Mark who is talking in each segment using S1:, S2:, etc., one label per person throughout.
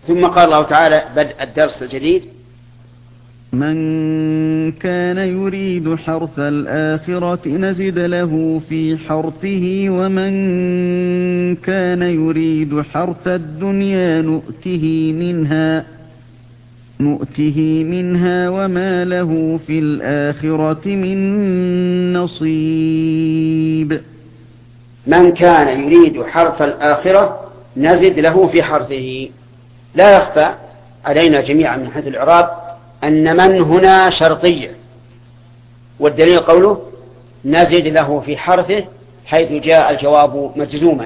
S1: ثم قال الله تعالى بدء الدرس الجديد:
S2: من كان يريد حرث الآخرة نزد له في حرثه ومن كان يريد حرث الدنيا نؤته منها وما له في الآخرة من نصيب.
S1: من كان يريد حرث الآخرة نزد له في حرثه. لا يخفى علينا جميعا من حيث الإعراب أن من هنا شرطية، والدليل قوله نزد له في حرثه، حيث جاء الجواب مجزوما،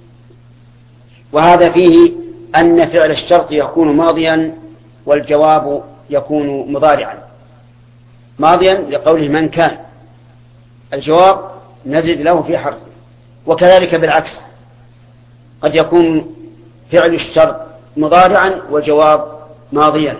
S1: وهذا فيه أن فعل الشرط يكون ماضيا والجواب يكون مضارعا. ماضيا لقوله من كان، الجواب نزد له في حرثه. وكذلك بالعكس، قد يكون فعل الشرط مضارعا والجواب ماضيا،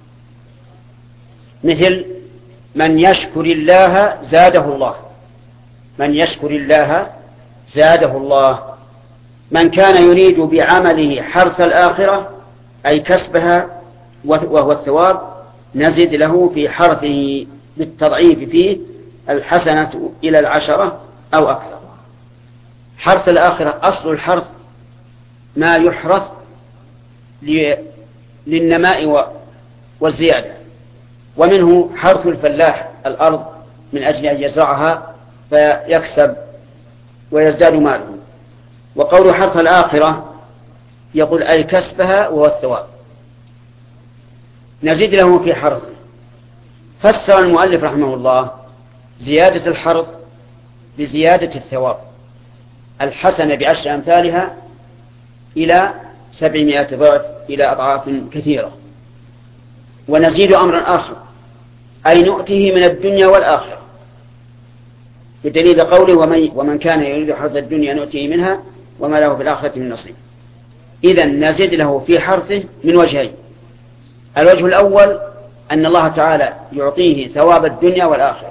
S1: مثل من يشكر الله زاده الله. من يشكر الله زاده الله. من كان يريد بعمله حرث الآخرة أي كسبها وهو الثواب نزد له في حرثه بالتضعيف فيه الحسنة إلى 10 أو أكثر. حرث الآخرة أصل الحرث ما يحرث للنماء والزيادة، ومنه حرث الفلاح الأرض من أجل أن يزرعها فيكسب ويزداد ماله. وقول حرث الآخرة يقول أي كسبها وهو الثواب نزيد له في حرث. فسر المؤلف رحمه الله زيادة الحرث بزيادة الثواب، الحسنة ب10 أمثالها إلى 700 ضعف إلى أضعاف كثيرة. ونزيد أمرا آخر أي نؤته من الدنيا والآخرة، بدليل قوله ومن كان يريد حرث الدنيا نؤته منها وما له في الآخرة من نصيب. إذن نزيد له في حرثه من وجهين: الوجه الأول أن الله تعالى يعطيه ثواب الدنيا والآخرة،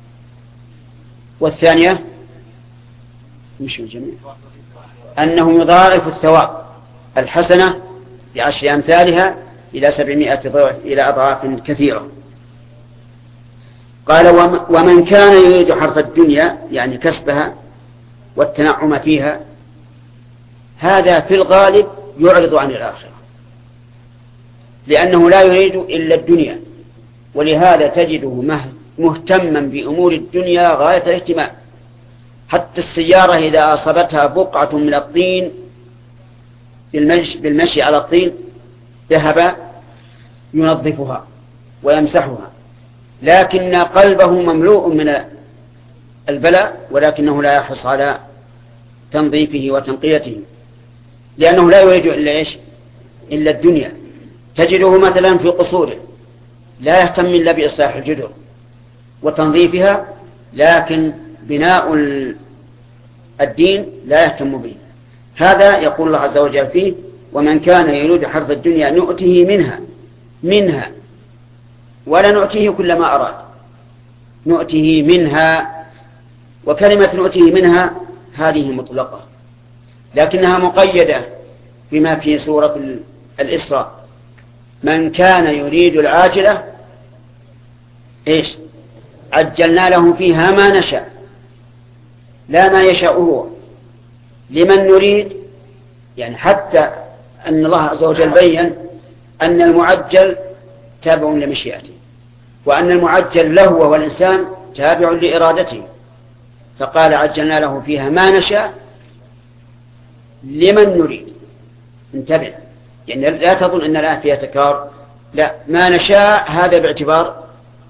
S1: والثانية مش الجميع أنه يضاعف الثواب الحسنة ب10 أمثالها إلى 700 ضعف إلى أضعاف كثيرة. قال ومن كان يريد حرث الدنيا يعني كسبها والتنعم فيها، هذا في الغالب يعرض عن الآخرة، لأنه لا يريد إلا الدنيا، ولهذا تجده مهتما بأمور الدنيا غاية الاهتمام. حتى السيارة إذا أصابتها بقعة من الطين بالمشي على الطين ذهب ينظفها ويمسحها، لكن قلبه مملوء من البلاء، ولكنه لا يحرص على تنظيفه وتنقيته، لأنه لا يريد إلا الدنيا. تجده مثلا في قصوره لا يهتم إلا بإصلاح الجدر وتنظيفها، لكن بناء الدين لا يهتم به. هذا يقول الله عز وجل فيه ومن كان يريد حرث الدنيا نؤته منها ولا نؤتيه كل ما أراد، نؤته منها. وكلمة نؤته منها هذه مطلقة، لكنها مقيدة بما في سورة الإسراء: من كان يريد العاجلة عجلنا له فيها ما نشاء، لا ما يشاء هو لمن نريد. يعني حتى أن الله عز وجل بيّن أن المعجل تابع لمشيئته، وأن المعجل له وهو الإنسان تابع لإرادته، فقال عجلنا له فيها ما نشاء لمن نريد. انتبه، يعني لا تظن أن الآن فيها تكرار، لا، ما نشاء هذا باعتبار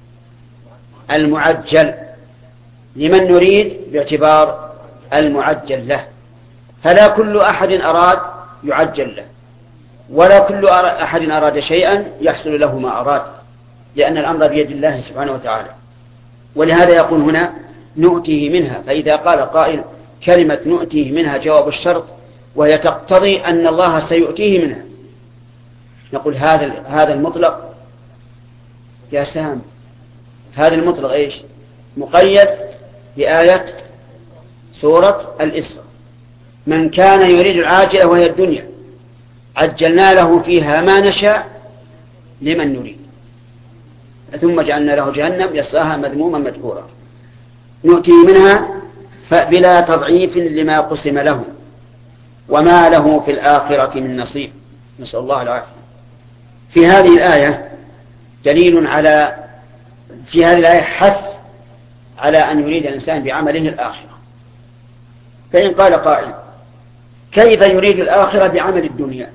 S1: المعجل، لمن نريد باعتبار المعجل له. فلا كل أحد أراد يعجل له، ولا كل أحد أراد شيئا يحصل له ما أراد، لأن الأمر بيد الله سبحانه وتعالى. ولهذا يقول هنا نؤتيه منها. فإذا قال قائل كلمة نؤتيه منها جواب الشرط، وهي تقتضي أن الله سيؤتيه منها، نقول هذا المطلق يا سام، هذا المطلق مقيد بآية سورة الإسراء: من كان يريد العاجلة وهي الدنيا عجلنا له فيها ما نشاء لمن نريد ثم جعلنا له جهنم يصلاها مذموما مدحورا نؤتي منها بلا تضعيف لما قسم له وما له في الآخرة من نصيب. نسأل الله العافية. في هذه الآية دليل على في هذه الآية حث على أن يريد الإنسان بعمله الآخرة. فإن قال قائل كيف يريد الآخرة بعمل الدنيا؟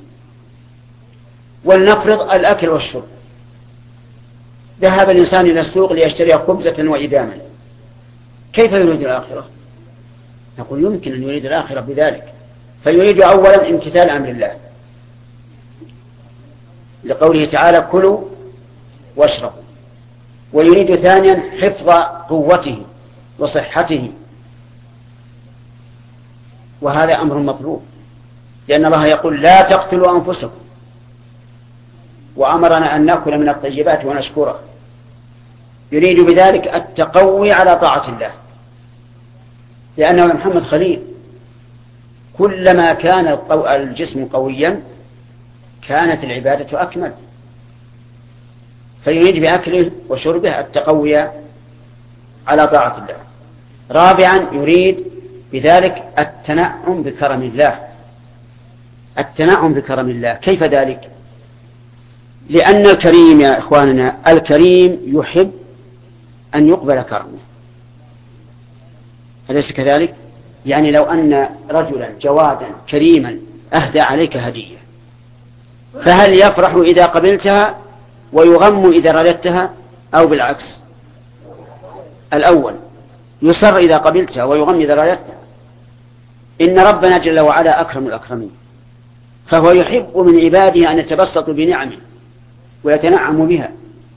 S1: ولنفرض الأكل والشرب، ذهب الإنسان إلى السوق ليشتري خبزة وإداما، كيف يريد الآخرة؟ نقول يمكن أن يريد الآخرة بذلك، فيريد أولا امتثال أمر الله لقوله تعالى كلوا واشربوا، ويريد ثانيا حفظ قوته وصحته، وهذا أمر مطلوب لأن الله يقول لا تقتلوا أنفسكم وأمرنا أن نأكل من الطيبات ونشكره. يريد بذلك التقوي على طاعة الله، لأنه محمد خليل كلما كان الجسم قويا كانت العبادة أكمل، فيريد بأكله وشربه التقوي على طاعة الله. رابعا يريد بذلك التنعم بكرم الله. التنعم بكرم الله كيف ذلك؟ لأن الكريم يا إخواننا الكريم يحب أن يقبل كرمه، أليس كذلك؟ يعني لو أن رجلا جوادا كريما أهدى عليك هدية، فهل يفرح إذا قبلتها ويغم إذا رددتها أو بالعكس؟ الأول يسر إذا قبلتها ويغم إذا رددتها. إن ربنا جل وعلا أكرم الأكرمين، فهو يحب من عباده أن يتبسطوا بنعمه ويتنعموا بها.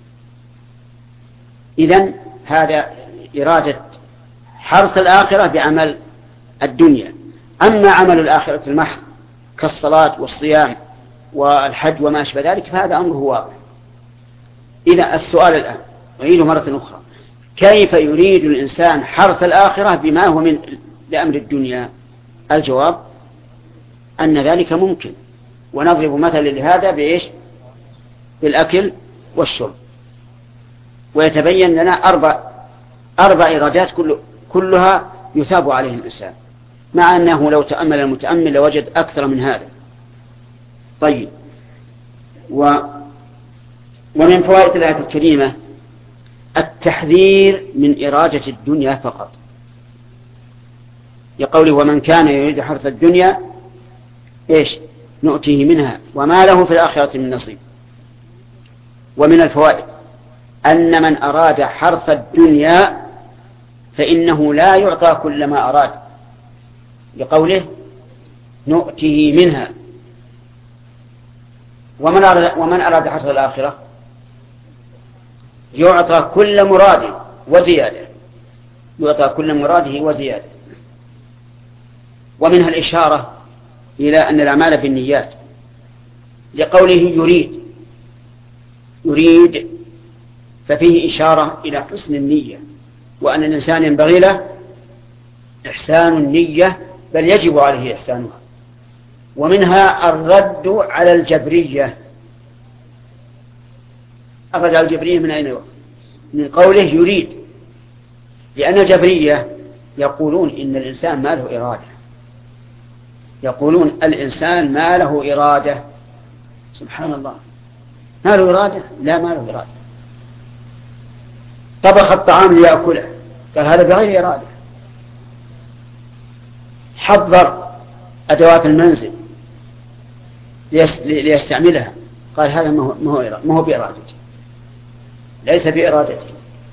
S1: إذن هذا إرادة حرث الآخرة بعمل الدنيا. أما عمل الآخرة المحض كالصلاة والصيام والحج وما أشبه ذلك فهذا أمره واضح. إذا السؤال الآن أعيده مرة أخرى، كيف يريد الإنسان حرث الآخرة بما هو من لأمر الدنيا؟ الجواب أن ذلك ممكن، ونضرب مثلا لهذا بإيش؟ بالأكل والشرب. ويتبين لنا أربع إرادات كلها يثاب عليه الإنسان، مع أنه لو تأمل المتأمل لوجد أكثر من هذا. طيب، ومن فوائد الآية الكريمة التحذير من إرادة الدنيا فقط، يقوله ومن كان يريد حرث الدنيا إيش نؤتيه منها وما له في الآخرة من نصيب. ومن الفوائد أن من أراد حرث الدنيا فإنه لا يعطى كل ما أراد، لقوله نؤتيه منها. ومن أراد حرث الآخرة يعطى كل مراد وزيادة، يعطى كل مراده وزيادة. ومنها الإشارة إلى أن الأعمال بالنيات، لقوله يريد ففيه إشارة إلى حسن النية، وأن الإنسان ينبغي له إحسان النية، بل يجب عليه إحسانها. ومنها الرد على الجبرية. الرد على الجبرية من أين؟ من قوله يريد، لأن الجبرية يقولون إن الإنسان ما له إرادة، يقولون الإنسان ما له إرادة. سبحان الله، ما له إرادة؟ لا، ما له إرادة. طبخ الطعام ليأكله، قال هذا بغير إرادة. حضر أدوات المنزل ليستعملها، قال هذا ما هو بإرادته، ليس بإرادته.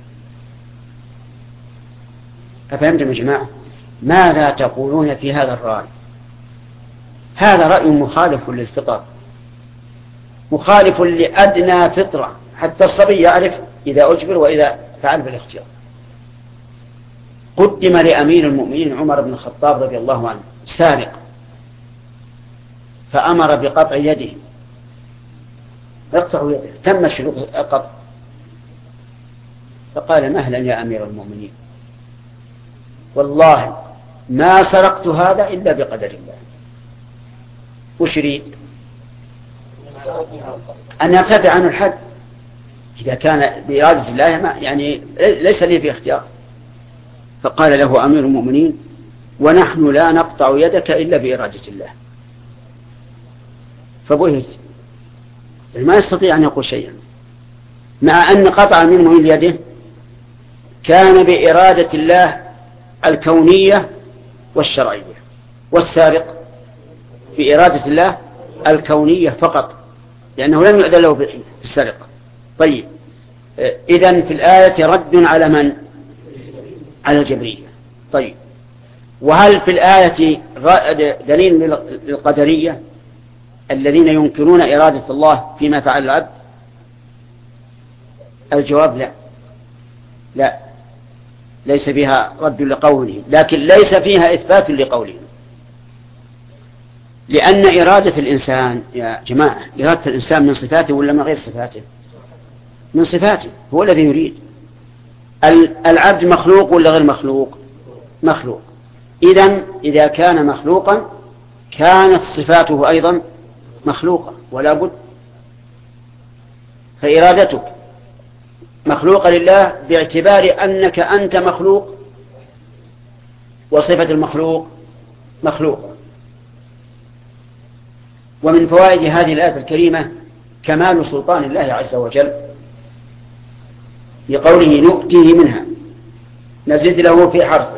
S1: أفهمتم يا جماعة؟ ماذا تقولون في هذا الرأي؟ هذا رأي مخالف للفطر، مخالف لأدنى فطرة، حتى الصبي يعرف إذا أجبر وإذا فعل بالاختيار. قدم لأمير المؤمنين عمر بن الخطاب رضي الله عنه سارق، فأمر بقطع يده، اقطعوا يده، تم شروط القطع. فقال مهلا يا أمير المؤمنين، والله ما سرقت هذا إلا بقدر الله. وش يريد؟ أن يرتفع عنه الحد إذا كان بإرادة الله يعني ليس لي في اختيار. فقال له أمير المؤمنين ونحن لا نقطع يدك إلا بإرادة الله. فبهت ما يستطيع أن يقول شيئا، مع أن قطع أمير المؤمنين يده كان بإرادة الله الكونية والشرعية، والسارق بإرادة الله الكونية فقط، لأنه لم يؤذن له بالسرقة. طيب، إذن في الآية رد على من؟ على الجبرية. طيب، وهل في الآية دليل للقدرية الذين ينكرون إرادة الله فيما فعل العبد؟ الجواب لا، لا، ليس فيها رد لقوله، لكن ليس فيها إثبات لقوله، لأن إرادة الإنسان يا جماعة، إرادة الإنسان من صفاته ولا من غير صفاته؟ من صفاته، هو الذي يريد. العبد مخلوق ولا غير مخلوق؟ مخلوق. إذا كان مخلوقا كانت صفاته أيضا مخلوقة ولا بد. فإرادتك مخلوقة لله باعتبار أنك أنت مخلوق، وصفة المخلوق مخلوقة. ومن فوائد هذه الآية الكريمة كمال سلطان الله عز وجل لقوله نؤتيه منها نزيد له في حرفه.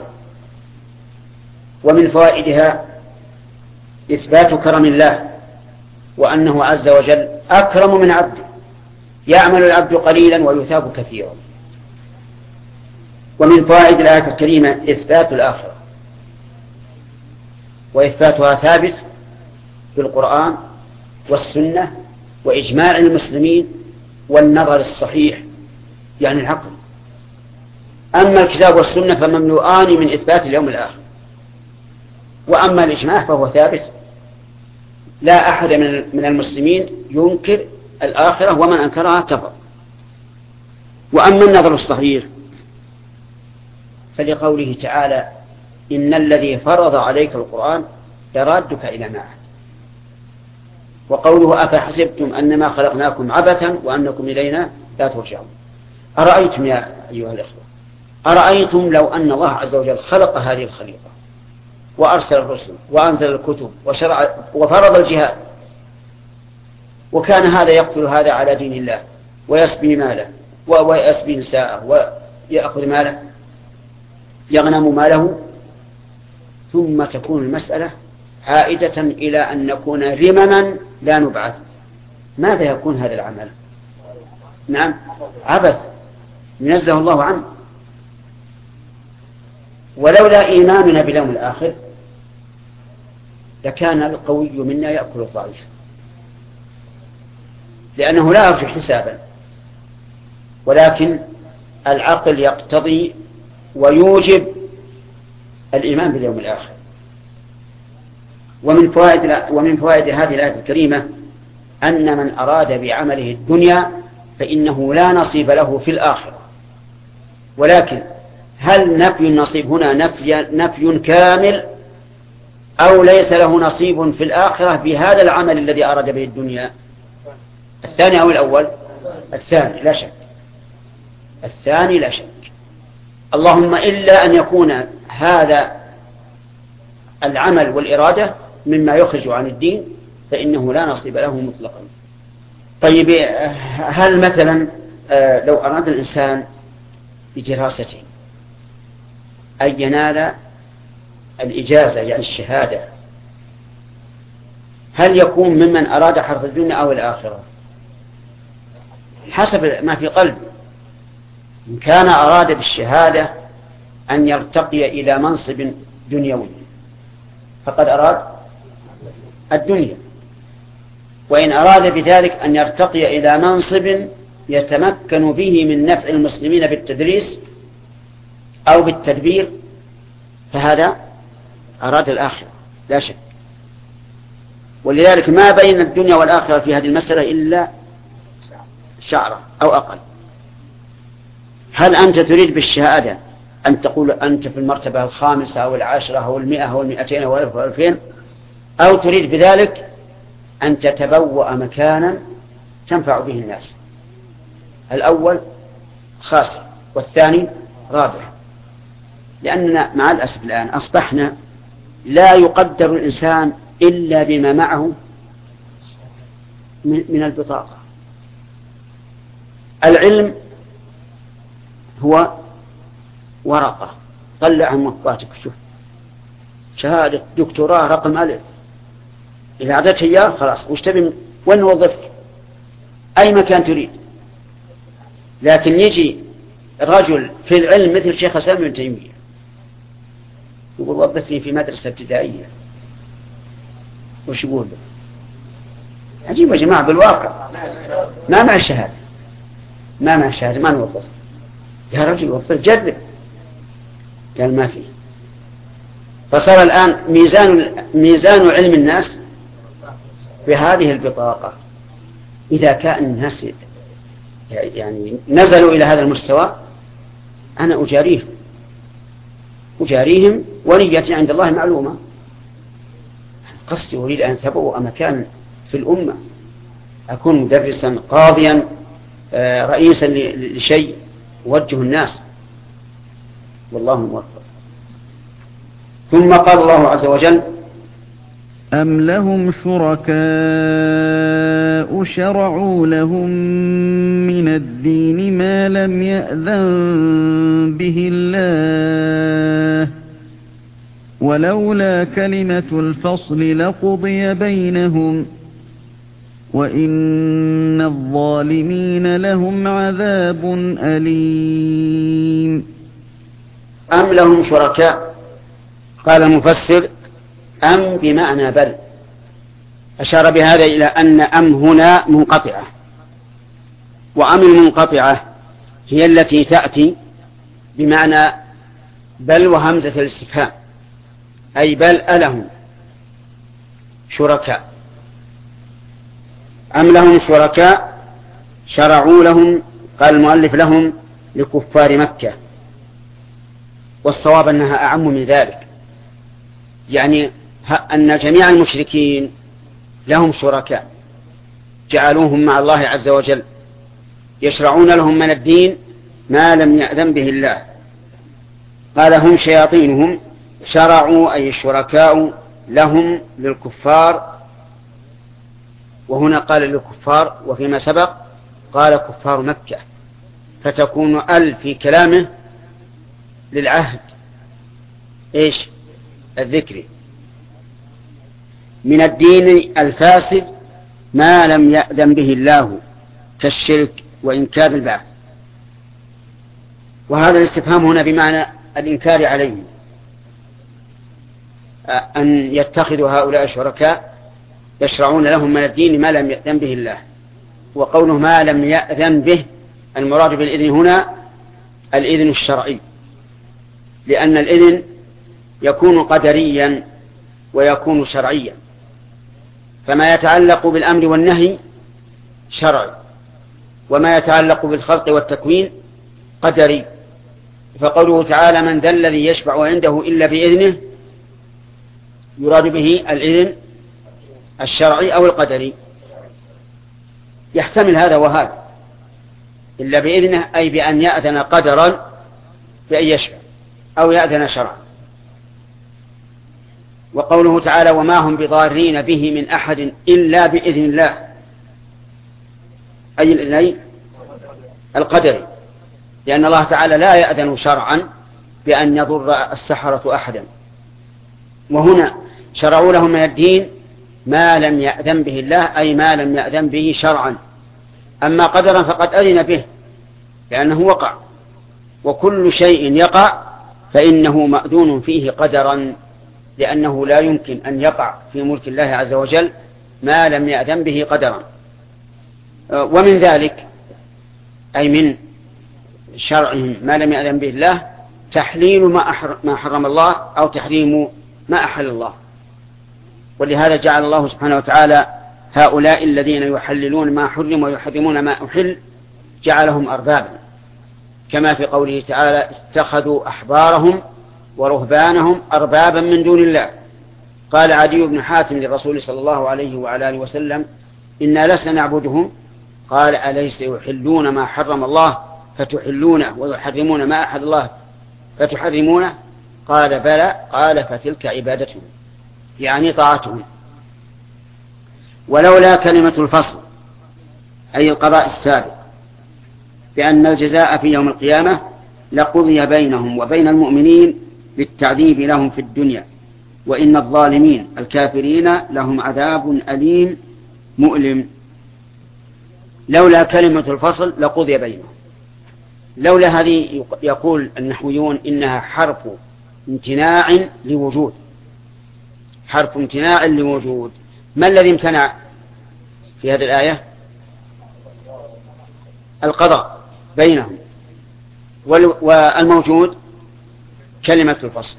S1: ومن فوائدها إثبات كرم الله، وأنه عز وجل أكرم من عبده، يعمل العبد قليلا ويثاب كثيرا. ومن فوائد الآية الكريمة إثبات الآخرة، وإثباتها ثابت في القرآن والسنة وإجماع المسلمين والنظر الصحيح يعني العقل. أما الكتاب والسنة فمملوءان من إثبات اليوم الآخر، وأما الإجماع فهو ثابت، لا أحد من المسلمين ينكر الآخرة، ومن أنكرها كفر. وأما النظر الصحيح فلقوله تعالى إن الذي فرض عليك القرآن لرادك إلى معاد. وقوله أفحسبتم أنما خلقناكم عبثا وأنكم إلينا لا ترجعون. أرأيتم يا أيها الإخوة، أرأيتم لو أن الله عز وجل خلق هذه الخليقة وأرسل الرسل وأنزل الكتب وشرع وفرض الجهاد، وكان هذا يقتل هذا على دين الله ويسبي ماله ويسبي نساءه ويأخذ ماله، يغنم ماله، ثم تكون المسألة عائدة إلى أن نكون رمما لا نبعث، ماذا يكون هذا العمل؟ نعم، عبث ينزه الله عنه. ولولا إيماننا باليوم الآخر لكان القوي منا يأكل الضعيف، لأنه لا يرجو حسابا، ولكن العقل يقتضي ويوجب الإيمان باليوم الآخر. ومن فوائد هذه الآية الكريمة أن من أراد بعمله الدنيا فإنه لا نصيب له في الآخرة. ولكن هل نفي النصيب هنا نفي كامل، أو ليس له نصيب في الآخرة بهذا العمل الذي أراد به الدنيا؟ الثاني أو الأول؟ الثاني لا شك، الثاني لا شك. اللهم إلا أن يكون هذا العمل والإرادة مما يخرج عن الدين فإنه لا نصيب له مطلقا. طيب، هل مثلا لو أراد الإنسان بدراسته أن ينال الإجازة يعني الشهادة، هل يكون ممن أراد حرث الدنيا أو الآخرة؟ حسب ما في قلبه. إن كان أراد بالشهادة أن يرتقي إلى منصب دنيوي فقد أراد الدنيا، وإن أراد بذلك أن يرتقي إلى منصب يتمكن به من نفع المسلمين بالتدريس أو بالتدبير فهذا أراد الآخرة لا شك. ولذلك ما بين الدنيا والآخرة في هذه المسألة إلا شعرة أو أقل. هل أنت تريد بالشهادة أن تقول أنت في المرتبة الخامسة أو العاشرة أو 100 أو 200 أو 1000 أو 2000، أو تريد بذلك أن تتبوأ مكانا تنفع به الناس. الأول خاسر والثاني رابح، لأننا مع الأسف الآن أصبحنا لا يقدر الإنسان إلا بما معه من البطاقة. العلم هو ورقة، طلع عن مطبعتك شوف شهادة دكتوراه رقم ألف، إذا أعطيته إياه خلاص وش تبي وين نوظفك أي مكان تريد. لكن يجي رجل في العلم مثل شيخ الإسلام ابن تيمية يقول وظفني في مدرسة ابتدائية، وش يقول له؟ عجيب يا جماعة، بالواقع ما مع الشهادة، ما مع الشهادة ما نوظف. يا رجل وظف جرب، قال ما فيه. فصار الآن ميزان علم الناس بهذه البطاقة. إذا كان الناس يعني نزلوا إلى هذا المستوى أنا أجاريهم ونيتي عند الله معلومة. قصدي أريد أن تبوأ مكان في الأمة، أكون مدرسا قاضيا رئيسا لشيء وجه الناس، والله موفق. ثم قال الله عز وجل
S2: أم لهم شركاء شرعوا لهم من الدين ما لم يأذن به الله ولولا كلمة الفصل لقضي بينهم وإن الظالمين لهم عذاب أليم.
S1: أم لهم شركاء، قال المفسر أم بمعنى بل، أشار بهذا إلى أن أم هنا منقطعة، وأم المنقطعة هي التي تأتي بمعنى بل وهمزة الاستفهام، أي بل ألهم شركاء. أم لهم شركاء شرعوا لهم، قال المؤلف لهم لكفار مكة، والصواب أنها أعم من ذلك، يعني أن جميع المشركين لهم شركاء جعلوهم مع الله عز وجل يشرعون لهم من الدين ما لم يأذن به الله. قال هم شياطينهم، شرعوا أي الشركاء لهم للكفار، وهنا قال للكفار وفيما سبق قال كفار مكة، فتكون ال في كلامه للعهد إيش الذكري من الدين الفاسد ما لم يأذن به الله كالشرك وإنكار البعث. وهذا الاستفهام هنا بمعنى الإنكار عليهم، أن يتخذوا هؤلاء شركاء يشرعون لهم من الدين ما لم يأذن به الله. وقوله ما لم يأذن به المراد بالإذن هنا الإذن الشرعي، لأن الإذن يكون قدريا ويكون شرعيا، فما يتعلق بالأمر والنهي شرعي، وما يتعلق بالخلق والتكوين قدري. فقوله تعالى من ذا الذي يشفع عنده إلا بإذنه يراد به الإذن الشرعي أو القدري، يحتمل هذا وهذا، إلا بإذنه أي بأن يأذن قدرا بأن يشفع أو يأذن شرعا. وقوله تعالى وما هم بضارين به من أحد إلا بإذن الله أي الإذن القدري، لأن الله تعالى لا يأذن شرعا بأن يضر السحرة أحدا. وهنا شرعوا لهم من الدين ما لم يأذن به الله أي ما لم يأذن به شرعا. أما قدرا فقد أذن به لأنه وقع، وكل شيء يقع فإنه مأذون فيه قدرا، لأنه لا يمكن أن يقع في ملك الله عز وجل ما لم يأذن به قدرا. ومن ذلك أي من شرعهم ما لم يأذن به الله تحليل ما حرم الله أو تحريم ما أحل الله. ولهذا جعل الله سبحانه وتعالى هؤلاء الذين يحللون ما حرم ويحرمون ما أحل جعلهم أربابا، كما في قوله تعالى اتخذوا أحبارهم ورهبانهم أربابا من دون الله قال عدي بن حاتم للرسول صلى الله عليه وعلى آله وسلم: إنا لسنا نعبدهم. قال: أليس يحلون ما حرم الله فتحلونه ويحرمون ما أحل الله فتحرمونه؟ قال: بلى. قال: فتلك عبادتهم، يعني طاعتهم. ولولا كلمة الفصل أي القضاء السابق بأن الجزاء في يوم القيامة لقضي بينهم وبين المؤمنين بالتعذيب لهم في الدنيا، وإن الظالمين الكافرين لهم عذاب أليم مؤلم. لولا كلمة الفصل لقضي بينهم. لولا هذه يقول النحويون إنها حرف امتناع لوجود، حرف امتناع لوجود. ما الذي امتنع في هذه الآية؟ القضاء بينهم، والموجود كلمة الفصل.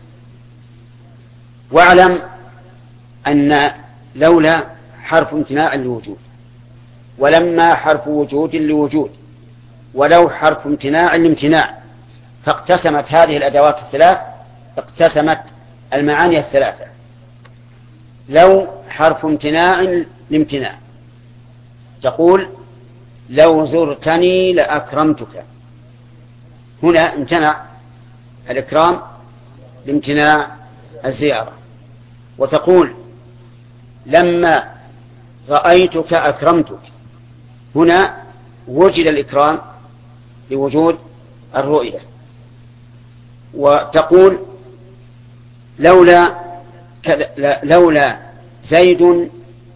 S1: واعلم أن لولا حرف امتناع لوجود، ولما حرف وجود لوجود، ولو حرف امتناع لامتناع، فاقتسمت هذه الأدوات الثلاث، اقتسمت المعاني الثلاثة. لو حرف امتناع لامتناع، تقول: لو زرتني لأكرمتك. هنا امتنع الإكرام لامتناع الزيارة. وتقول: لما رأيتك أكرمتك. هنا وجد الإكرام لوجود الرؤية. وتقول: لولا زيد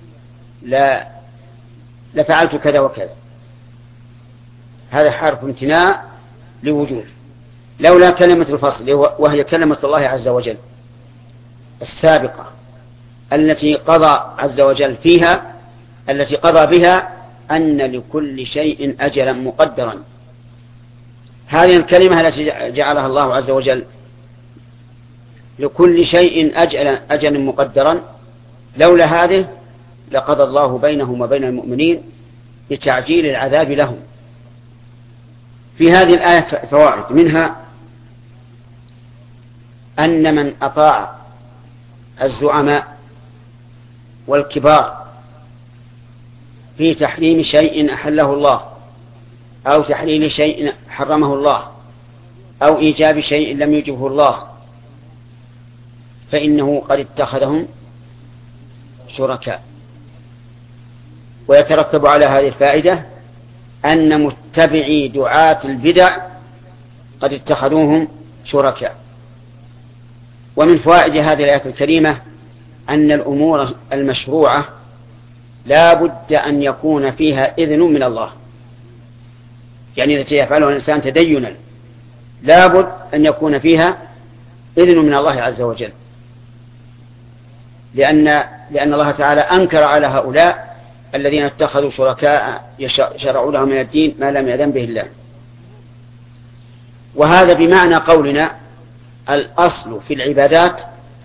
S1: لفعلت كذا وكذا. هذا حرف امتناع لوجود. لولا كلمة الفصل، وهي كلمة الله عز وجل السابقة التي قضى عز وجل فيها، التي قضى بها أن لكل شيء أجلا مقدرا. هذه الكلمة التي جعلها الله عز وجل لكل شيء أجلا مقدرا، لولا هذه لقضى الله بينهم وبين المؤمنين بتعجيل العذاب لهم. في هذه الآية فوائد، منها أن من أطاع الزعماء والكبار في تحريم شيء أحله الله، أو تحليل شيء حرمه الله، أو إيجاب شيء لم يجبه الله، فإنه قد اتخذهم شركاء. ويترتب على هذه الفائدة أن متبعي دعاة البدع قد اتخذوهم شركاء. ومن فوائد هذه الآية الكريمة أن الأمور المشروعة لا بد أن يكون فيها إذن من الله، يعني التي يفعلها الإنسان تدينا لا بد أن يكون فيها إذن من الله عز وجل، لأن الله تعالى أنكر على هؤلاء الذين اتخذوا شركاء شرعوا لهم من الدين ما لم يأذن به الله. وهذا بمعنى قولنا الأصل في العبادات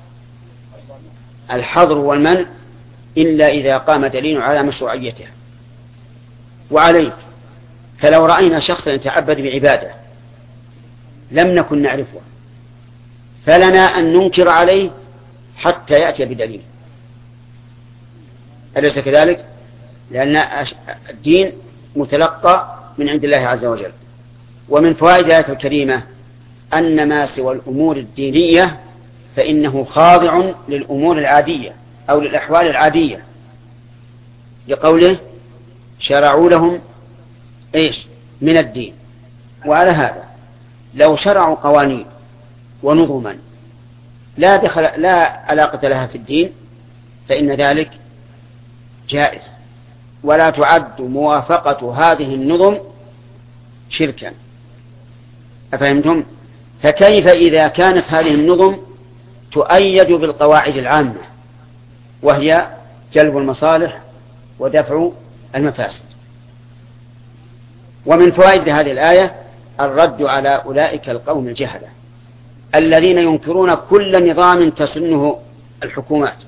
S1: الحظر والمنع إلا إذا قام دليل على مشروعيتها. وعليه فلو رأينا شخصا يتعبد بعبادة لم نكن نعرفها، فلنا أن ننكر عليه حتى يأتي بدليل، أليس كذلك؟ لأن الدين متلقى من عند الله عز وجل. ومن فوائد الآية الكريمة أن ما سوى الأمور الدينية فإنه خاضع للأمور العادية أو للأحوال العادية، لقوله شرعوا لهم من الدين. وعلى هذا لو شرعوا قوانين ونظما لا علاقة لها في الدين فإن ذلك جائز، ولا تعد موافقة هذه النظم شركا. أفهمتم؟ فكيف إذا كانت هذه النظم تؤيد بالقواعد العامة وهي جلب المصالح ودفع المفاسد؟ ومن فوائد هذه الآية الرد على أولئك القوم الجهلة الذين ينكرون كل نظام تسنه الحكومات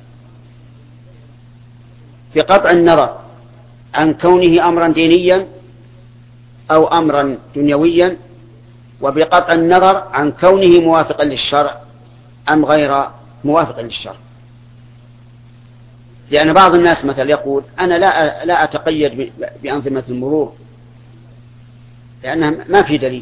S1: بقطع النظر عن كونه أمرا دينيا أو أمرا دنيويا، وبقطع النظر عن كونه موافقا للشرع أم غير موافق للشرع. لأن بعض الناس مثلا يقول أنا لا أتقيد بأنظمة المرور لأنها ما في دليل،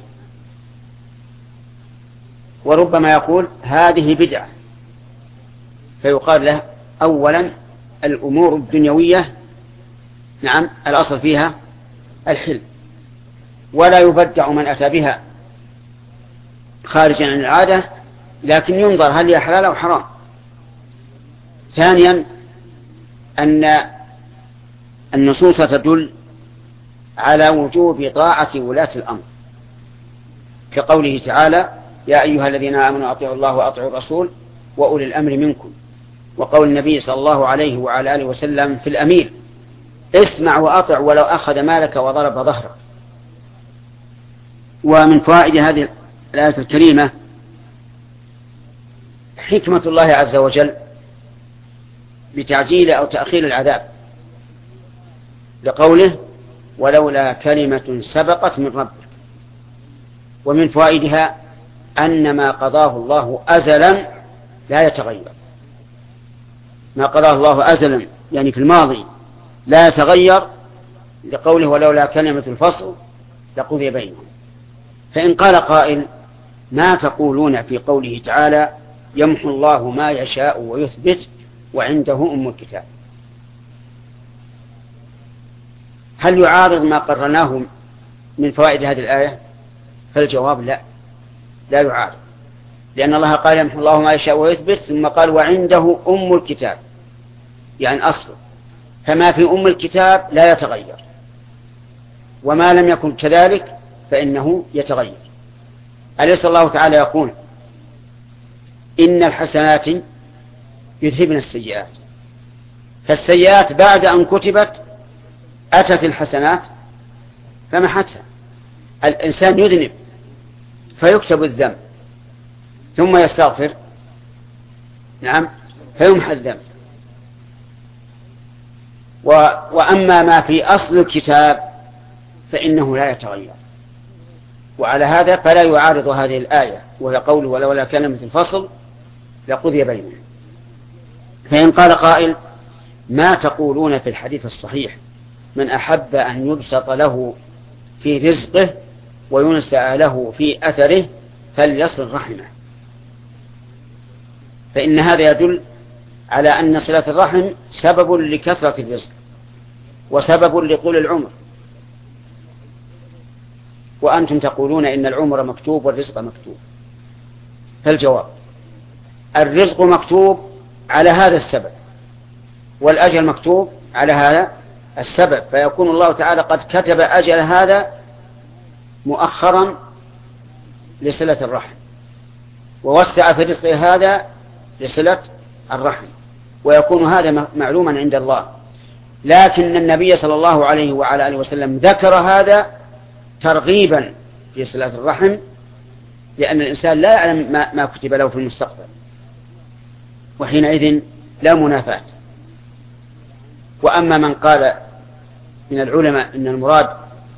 S1: وربما يقول هذه بدعة، فيقال له أولا الأمور الدنيوية نعم الأصل فيها الحل، ولا يبدع من أتى بها خارجا عن العادة، لكن ينظر هل هي حلال أو حرام. ثانيا أن النصوص تدل على وجوب طاعة ولاة الأمر، كقوله تعالى يا أيها الذين آمنوا أطيعوا الله وأطيعوا الرسول وأولي الأمر منكم، وقول النبي صلى الله عليه وعلى آله وسلم في الأمير اسمع وأطع ولو أخذ مالك وضرب ظهرك. ومن فوائد هذه الآية الكريمة حكمة الله عز وجل بتعجيل أو تأخير العذاب، لقوله ولولا كلمة سبقت من ربك. ومن فوائدها أن ما قضاه الله أزلا لا يتغير، ما قضاه الله أزلا يعني في الماضي لا يتغير، لقوله ولولا كلمة الفصل لقضي بينهم. فإن قال قائل ما تقولون في قوله تعالى يمحو الله ما يشاء ويثبت وعنده أم الكتاب، هل يعارض ما قررناه من فوائد هذه الآية؟ فالجواب لا يعارض، لأن الله قال يمحو الله ما يشاء ويثبت، ثم قال وعنده أم الكتاب يعني أصله، فما في أم الكتاب لا يتغير، وما لم يكن كذلك فإنه يتغير. أليس الله تعالى يقول إن الحسنات يذهبن السيئات، فالسيئات بعد أن كتبت أتت الحسنات فمحتها. الإنسان يذنب فيكتب الذنب ثم يستغفر نعم فيمحى الذنب. وأما ما في أصل الكتاب فإنه لا يتغير، وعلى هذا فلا يعارض هذه الآية وهي قوله ولولا كلمة الفصل لقضي بينهم. فإن قال قائل ما تقولون في الحديث الصحيح من أحب أن يبسط له في رزقه وينسأ له في أثره فليصل رحمه، فإن هذا يدل على أن صلة الرحم سبب لكثرة الرزق وسبب لطول العمر، وأنتم تقولون إن العمر مكتوب والرزق مكتوب. فالجواب الرزق مكتوب على هذا السبب والأجل مكتوب على هذا السبب، فيكون الله تعالى قد كتب أجل هذا مؤخرا لصلة الرحم، ووسع في رزق هذا لصلة الرحم، ويكون هذا معلوما عند الله. لكن النبي صلى الله عليه وعلى آله وسلم ذكر هذا ترغيبا في صلة الرحم، لأن الإنسان لا يعلم ما كتب له في المستقبل، وحينئذ لا منافاة. وأما من قال من العلماء إن المراد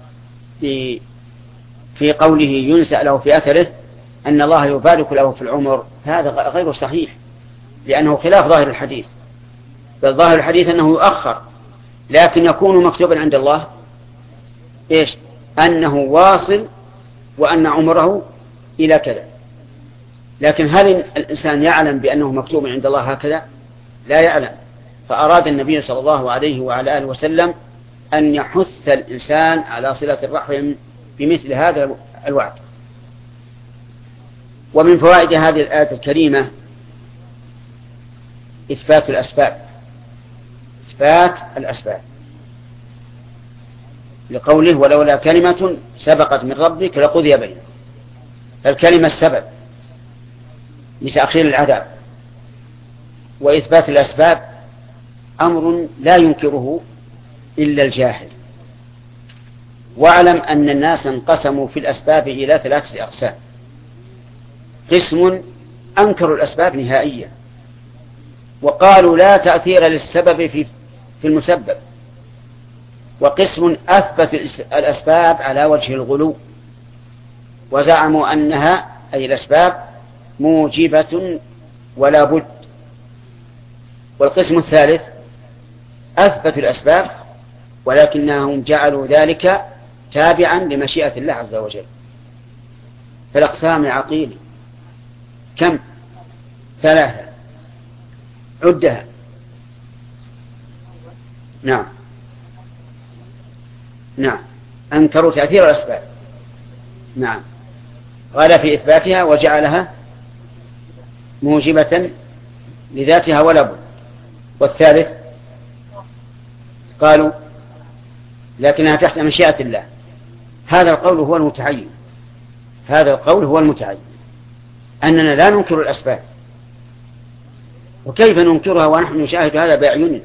S1: في قوله ينسأ له في أثره أن الله يبارك له في العمر، هذا غير صحيح، لأنه خلاف ظاهر الحديث. بل ظاهر الحديث أنه يؤخر، لكن يكون مكتوبا عند الله إيش؟ أنه واصل وأن عمره إلى كذا. لكن هل الإنسان يعلم بأنه مكتوب عند الله هكذا؟ لا يعلم. فأراد النبي صلى الله عليه وعلى آله وسلم أن يحث الإنسان على صلة الرحم بمثل هذا الوعد. ومن فوائد هذه الآية الكريمة إثبات الأسباب، إثبات الأسباب، لقوله ولولا كلمة سبقت من ربك لقضي بينهم. فالكلمة السبب لتأخير العذاب، وإثبات الأسباب أمر لا ينكره إلا الجاهل. واعلم أن الناس انقسموا في الأسباب إلى 3 أقسام: قسم أنكروا الأسباب نهائيا وقالوا لا تأثير للسبب في المسبب، وقسم أثبت الأسباب على وجه الغلو وزعموا أنها أي الأسباب موجبة ولا بد. والقسم الثالث أثبتوا الأسباب ولكنهم جعلوا ذلك تابعا لمشيئة الله عز وجل. فالأقسام يا عقيل كم؟ 3 عدها. نعم أنكروا تأثير الأسباب. نعم قال في إثباتها وجعلها موجبة لذاتها ولا بد. والثالث قالوا لكنها تحت مشيئة الله. هذا القول هو المتعين أننا لا ننكر الأسباب. وكيف ننكرها ونحن نشاهد هذا بأعيننا؟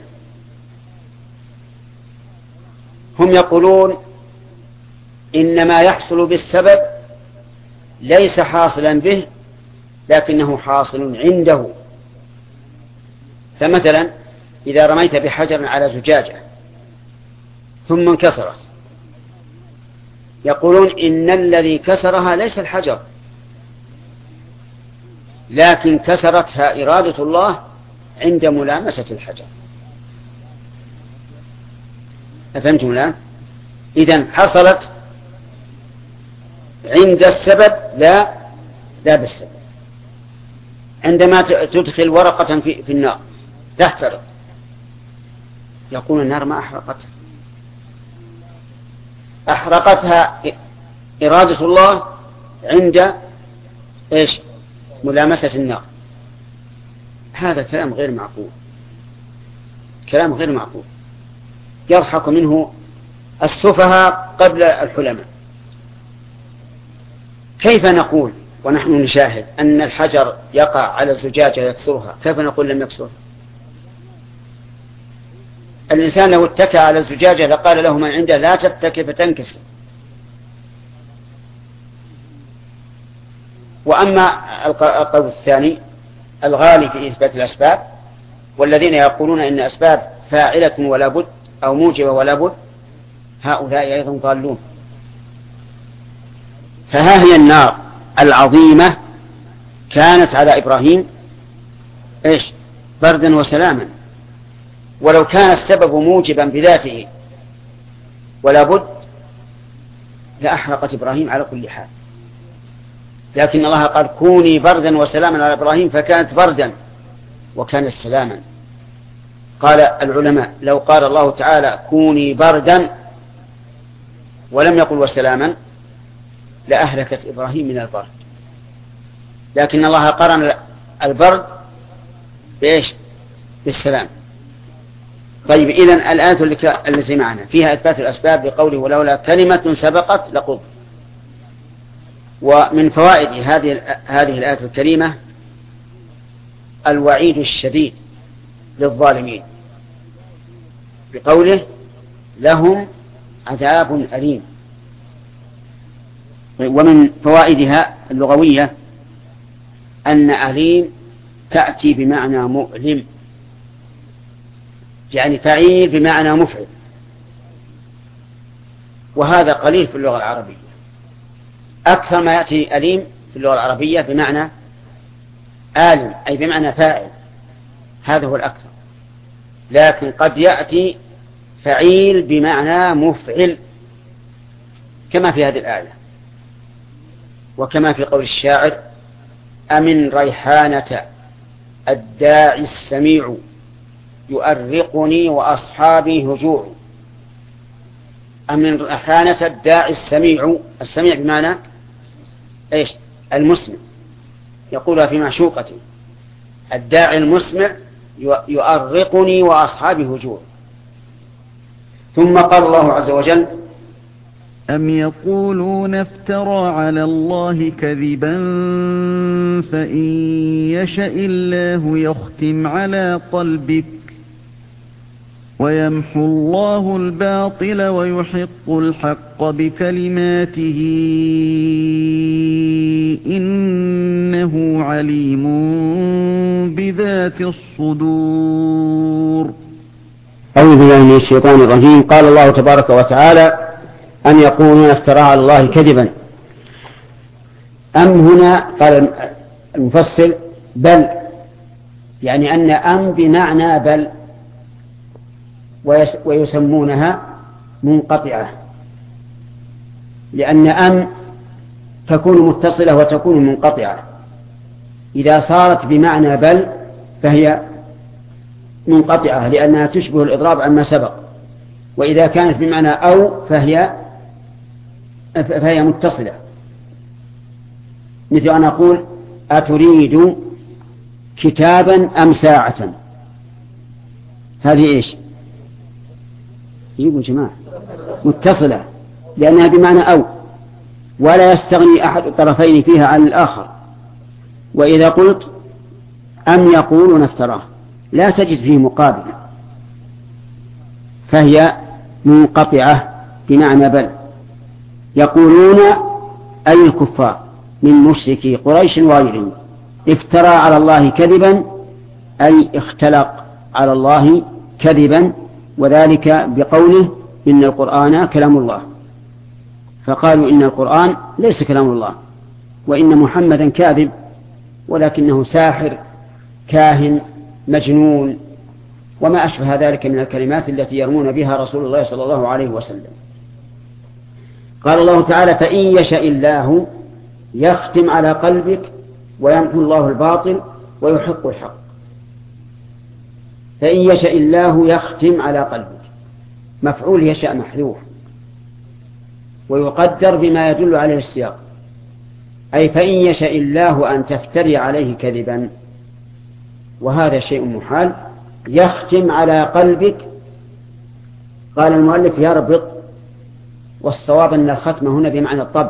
S1: هم يقولون إن ما يحصل بالسبب ليس حاصلا به لكنه حاصل عنده. فمثلا إذا رميت بحجر على زجاجة ثم انكسرت، يقولون إن الذي كسرها ليس الحجر لكن كسرتها إرادة الله عند ملامسة الحجر. أفهمتم الآن؟ إذن حصلت عند السبب لا بالسبب. عندما تدخل ورقة في النار تحترق، يقول النار ما أحرقتها إرادة الله عند ملامسة النار. هذا كلام غير معقول يضحك منه السفهاء قبل الحلماء. كيف نقول ونحن نشاهد أن الحجر يقع على الزجاجة يكسرها، كيف نقول لم يكسرها؟ الإنسان لو اتكى على الزجاجة لقال له من عنده لا تتكي فتنكسر. وأما القول الثاني الغالي في إثبات الأسباب والذين يقولون إن أسباب فاعلة ولا بد أو موجبة ولا بد، هؤلاء أيضا ضالون. فها هي النار العظيمة كانت على إبراهيم بردا وسلاما، ولو كان السبب موجبا بذاته ولا بد لأحرقت إبراهيم على كل حال، لكن الله قال كوني بردا وسلاما على إبراهيم فكانت بردا وكانت سلاما. قال العلماء لو قال الله تعالى كوني بردا ولم يقل وسلاما لأهلكت إبراهيم من البرد، لكن الله قرن البرد بالسلام. طيب إذن الآية التي معنا فيها إثبات الأسباب بقوله ولولا كلمة سبقت لقضي. ومن فوائد هذه الآية الكريمة الوعيد الشديد للظالمين بقوله لهم عذاب أليم. ومن فوائدها اللغوية أن أليم تأتي بمعنى مؤلم، يعني فعيل بمعنى مفعل، وهذا قليل في اللغة العربية. أكثر ما يأتي أليم في اللغة العربية بمعنى آلم أي بمعنى فاعل، هذا هو الأكثر. لكن قد يأتي فعيل بمعنى مفعل كما في هذه الآية، وكما في قول الشاعر أمن ريحانة الداعي السميع يؤرقني وأصحابي هجوع. أمن ريحانة الداعي السميع بمعنى المسمع، يقولها في معشوقته الداعي المسمع يؤرقني وأصحابي هجوع. ثم قال الله عز وجل
S2: أم يقولون افترى على الله كذبا فإن يشأ الله يختم على قلبك ويمحو الله الباطل ويحق الحق بكلماته إنه عليم بذات الصدور.
S1: أعوذ بالله من الشيطان الرجيم. قال الله تبارك وتعالى أم يقولون افترى على الله كذبا. أم هنا قال المفصل بل، يعني أن أم بمعنى بل، ويسمونها منقطعة، لأن أم تكون متصلة وتكون منقطعة. إذا صارت بمعنى بل فهي منقطعة لأنها تشبه الإضراب عما سبق، وإذا كانت بمعنى أو فهي متصلة. مثل أن أقول أتريد كتابا أم ساعة، هذه إيش؟ يجيبوا جماعة متصلة لأنها بمعنى أو، ولا يستغني أحد الطرفين فيها عن الآخر. وإذا قلت أم يقولون افتراه لا تجد فيه مقابل، فهي منقطعة بمعنى بل. يقولون أي الكفار من مشركي قريش وغيرهم افترى على الله كذبا، أي اختلق على الله كذبا، وذلك بقوله إن القرآن كلام الله. فقالوا إن القرآن ليس كلام الله، وإن محمدا كاذب، ولكنه ساحر كاهن مجنون وما أشبه ذلك من الكلمات التي يرمون بها رسول الله صلى الله عليه وسلم. قال الله تعالى فإن يشاء الله يختم على قلبك ويمحو الله الباطل ويحق الحق. فإن يشاء الله يختم على قلبك، مفعول يشاء محذوف ويقدر بما يدل عليه السياق، أي فإن يشاء الله أن تفتري عليه كذبا، وهذا شيء محال. يختم على قلبك، قال المؤلف يربط، والصواب أن الختم هنا بمعنى الطبع،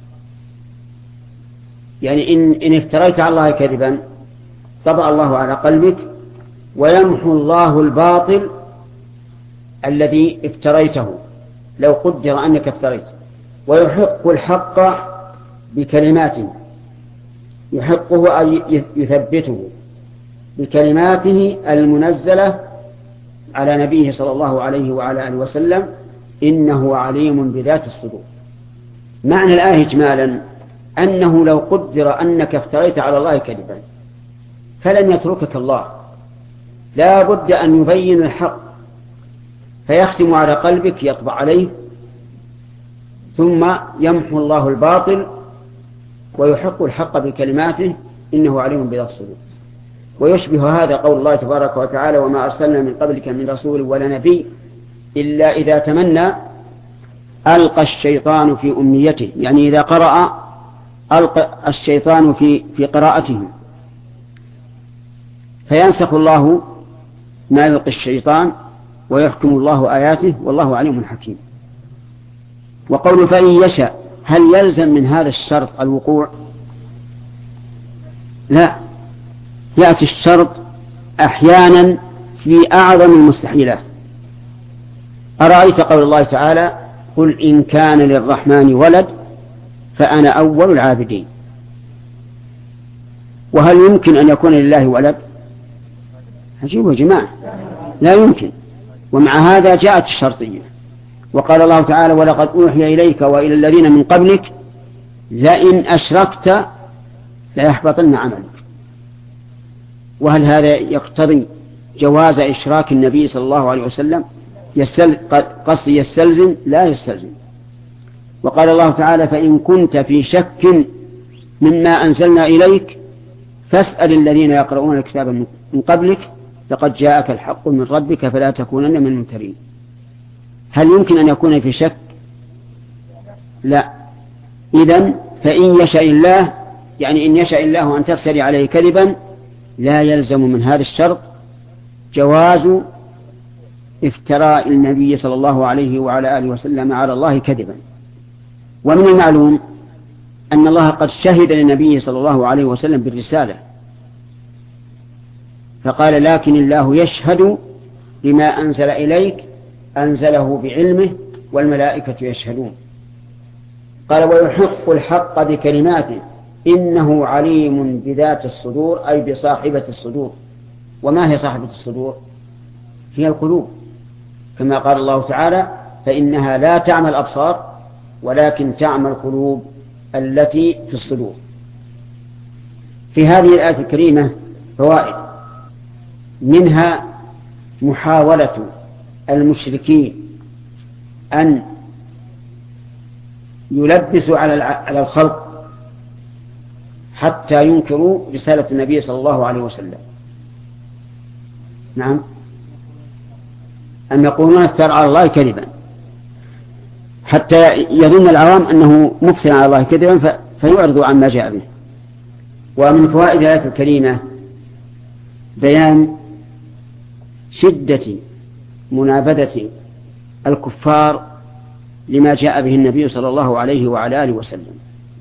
S1: يعني إن افتريت على الله كذبا طبع الله على قلبك، ويمحو الله الباطل الذي افتريته لو قدر أنك افتريت، ويحق الحق بكلماته، يحقه أي يثبته بكلماته المنزلة على نبيه صلى الله عليه وعلى آله وسلم إنه عليم بذات الصدور. معنى الآية إجمالا أنه لو قدر أنك افتريت على الله كذبا فلن يتركك الله، لا بد أن يبين الحق، فيختم على قلبك يطبع عليه، ثم يمحو الله الباطل ويحق الحق بكلماته إنه عليم بذات الصدور. ويشبه هذا قول الله تبارك وتعالى وما أرسلنا من قبلك من رسول ولا نبي إلا إذا تمنى ألقى الشيطان في أمنيته، يعني إذا قرأ ألقى الشيطان في قراءته، فينسخ الله ما يلقي الشيطان ويحكم الله آياته والله عليم حكيم. وقول فإن يشاء هل يلزم من هذا الشرط الوقوع؟ لا، يأتي الشرط أحيانا في أعظم المستحيلات. أرأيت قول الله تعالى قل إن كان للرحمن ولد فأنا أول العابدين. وهل يمكن أن يكون لله ولد؟ عجيب يا جماعة، لا يمكن. ومع هذا جاءت الشرطية. وقال الله تعالى ولقد أوحي إليك وإلى الذين من قبلك لئن أشركت ليحبطن عملك. وهل هذا يقتضي جواز إشراك النبي صلى الله عليه وسلم؟ قصدي يستلزم؟ لا يستلزم. وقال الله تعالى فإن كنت في شك مما أنزلنا إليك فاسأل الذين يقرؤون الكتاب من قبلك لقد جاءك الحق من ربك فلا تكونن من الممترين. هل يمكن أن يكون في شك؟ لا. إذن فإن يشاء الله، يعني إن يشاء الله أن تفتري عليه كذبا، لا يلزم من هذا الشرط جواز افتراء النبي صلى الله عليه وعلى آله وسلم على الله كذبا. ومن المعلوم أن الله قد شهد للنبي صلى الله عليه وسلم بالرسالة، فقال لكن الله يشهد بما أنزل إليك أنزله بعلمه والملائكة يشهدون. قال ويحق الحق بكلماته إنه عليم بذات الصدور، أي بصاحبة الصدور. وما هي صاحبة الصدور؟ هي القلوب، كما قال الله تعالى فإنها لا تعمى الأبصار ولكن تعمى القلوب التي في الصدور. في هذه الآية الكريمة فوائد، منها محاولة المشركين أن يلبسوا على الخلق حتى ينكروا رسالة النبي صلى الله عليه وسلم. نعم، أن يقولون افترى على الله كذبا، حتى يظن العوام أنه مفترى على الله كذبا فيعرضوا عما جاء به. ومن فوائد الآية الكريمة بيان شدة منابذة الكفار لما جاء به النبي صلى الله عليه وعلى آله وسلم،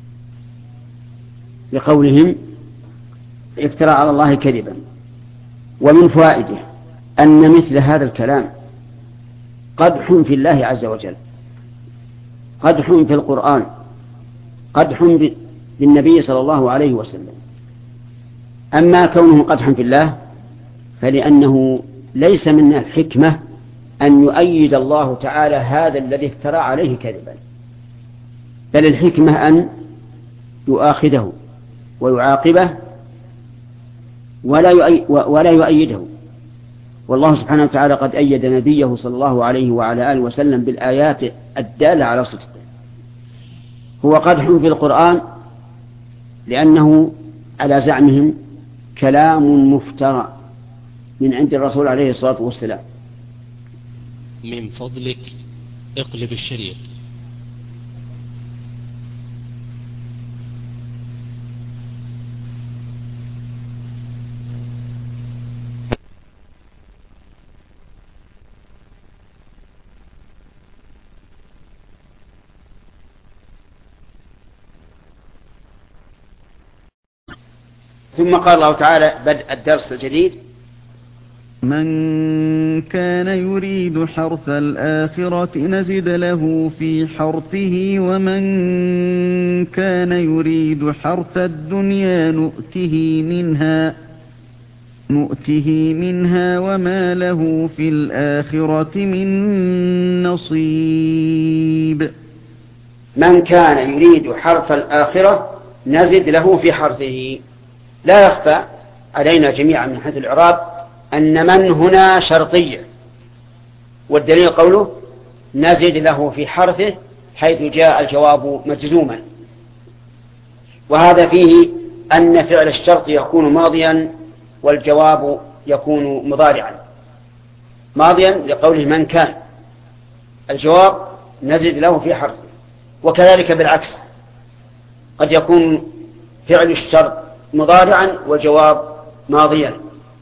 S1: لقولهم افترى على الله كذبا. ومن فوائده أن مثل هذا الكلام قدح في الله عز وجل، قدح في القرآن، قدح بالنبي صلى الله عليه وسلم. أما كونه قدحا في الله فلأنه ليس من الحكمة أن يؤيد الله تعالى هذا الذي افترى عليه كذبا، بل الحكمة أن يؤاخذه ويعاقبه ولا يؤيده. والله سبحانه وتعالى قد أيد نبيه صلى الله عليه وعلى آله وسلم بالآيات الدالة على صدقه. هو قدح في القرآن لأنه على زعمهم كلام مفترى من عند الرسول عليه الصلاة والسلام.
S3: من فضلك اقلب الشريط.
S1: ثم قال الله تعالى بدء الدرس الجديد:
S2: من كان يريد حرث الآخرة نزد له في حرثه ومن كان يريد حرث الدنيا نؤته منها وما له في الآخرة من نصيب.
S1: من كان يريد حرث الآخرة نزد له في حرثه. لا يخفى علينا جميعا من حيث الإعراب أن من هنا شرطية، والدليل قوله نزد له في حرثه حيث جاء الجواب مجزوما، وهذا فيه أن فعل الشرط يكون ماضيا والجواب يكون مضارعا. ماضيا لقوله من كان، الجواب نزد له في حرثه. وكذلك بالعكس قد يكون فعل الشرط مضارعا والجواب ماضيا،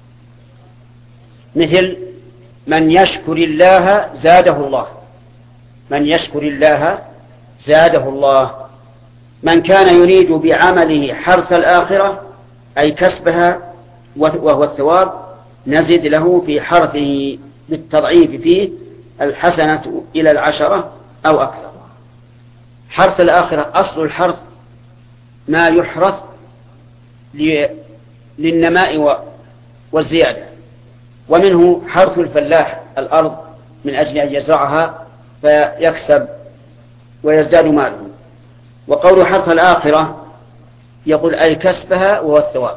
S1: مثل من يشكر الله زاده الله. من يشكر الله زاده الله. من كان يريد بعمله حرث الآخرة أي كسبها وهو الثواب نزد له في حرثه بالتضعيف فيه الحسنة إلى 10 أو أكثر. حرث الآخرة أصل الحرث ما يحرث للنماء والزيادة، ومنه حرث الفلاح الأرض من أجل أن يزرعها فيكسب ويزداد ماله. وقول حرث الآخرة يقول أي كسبها وهو الثواب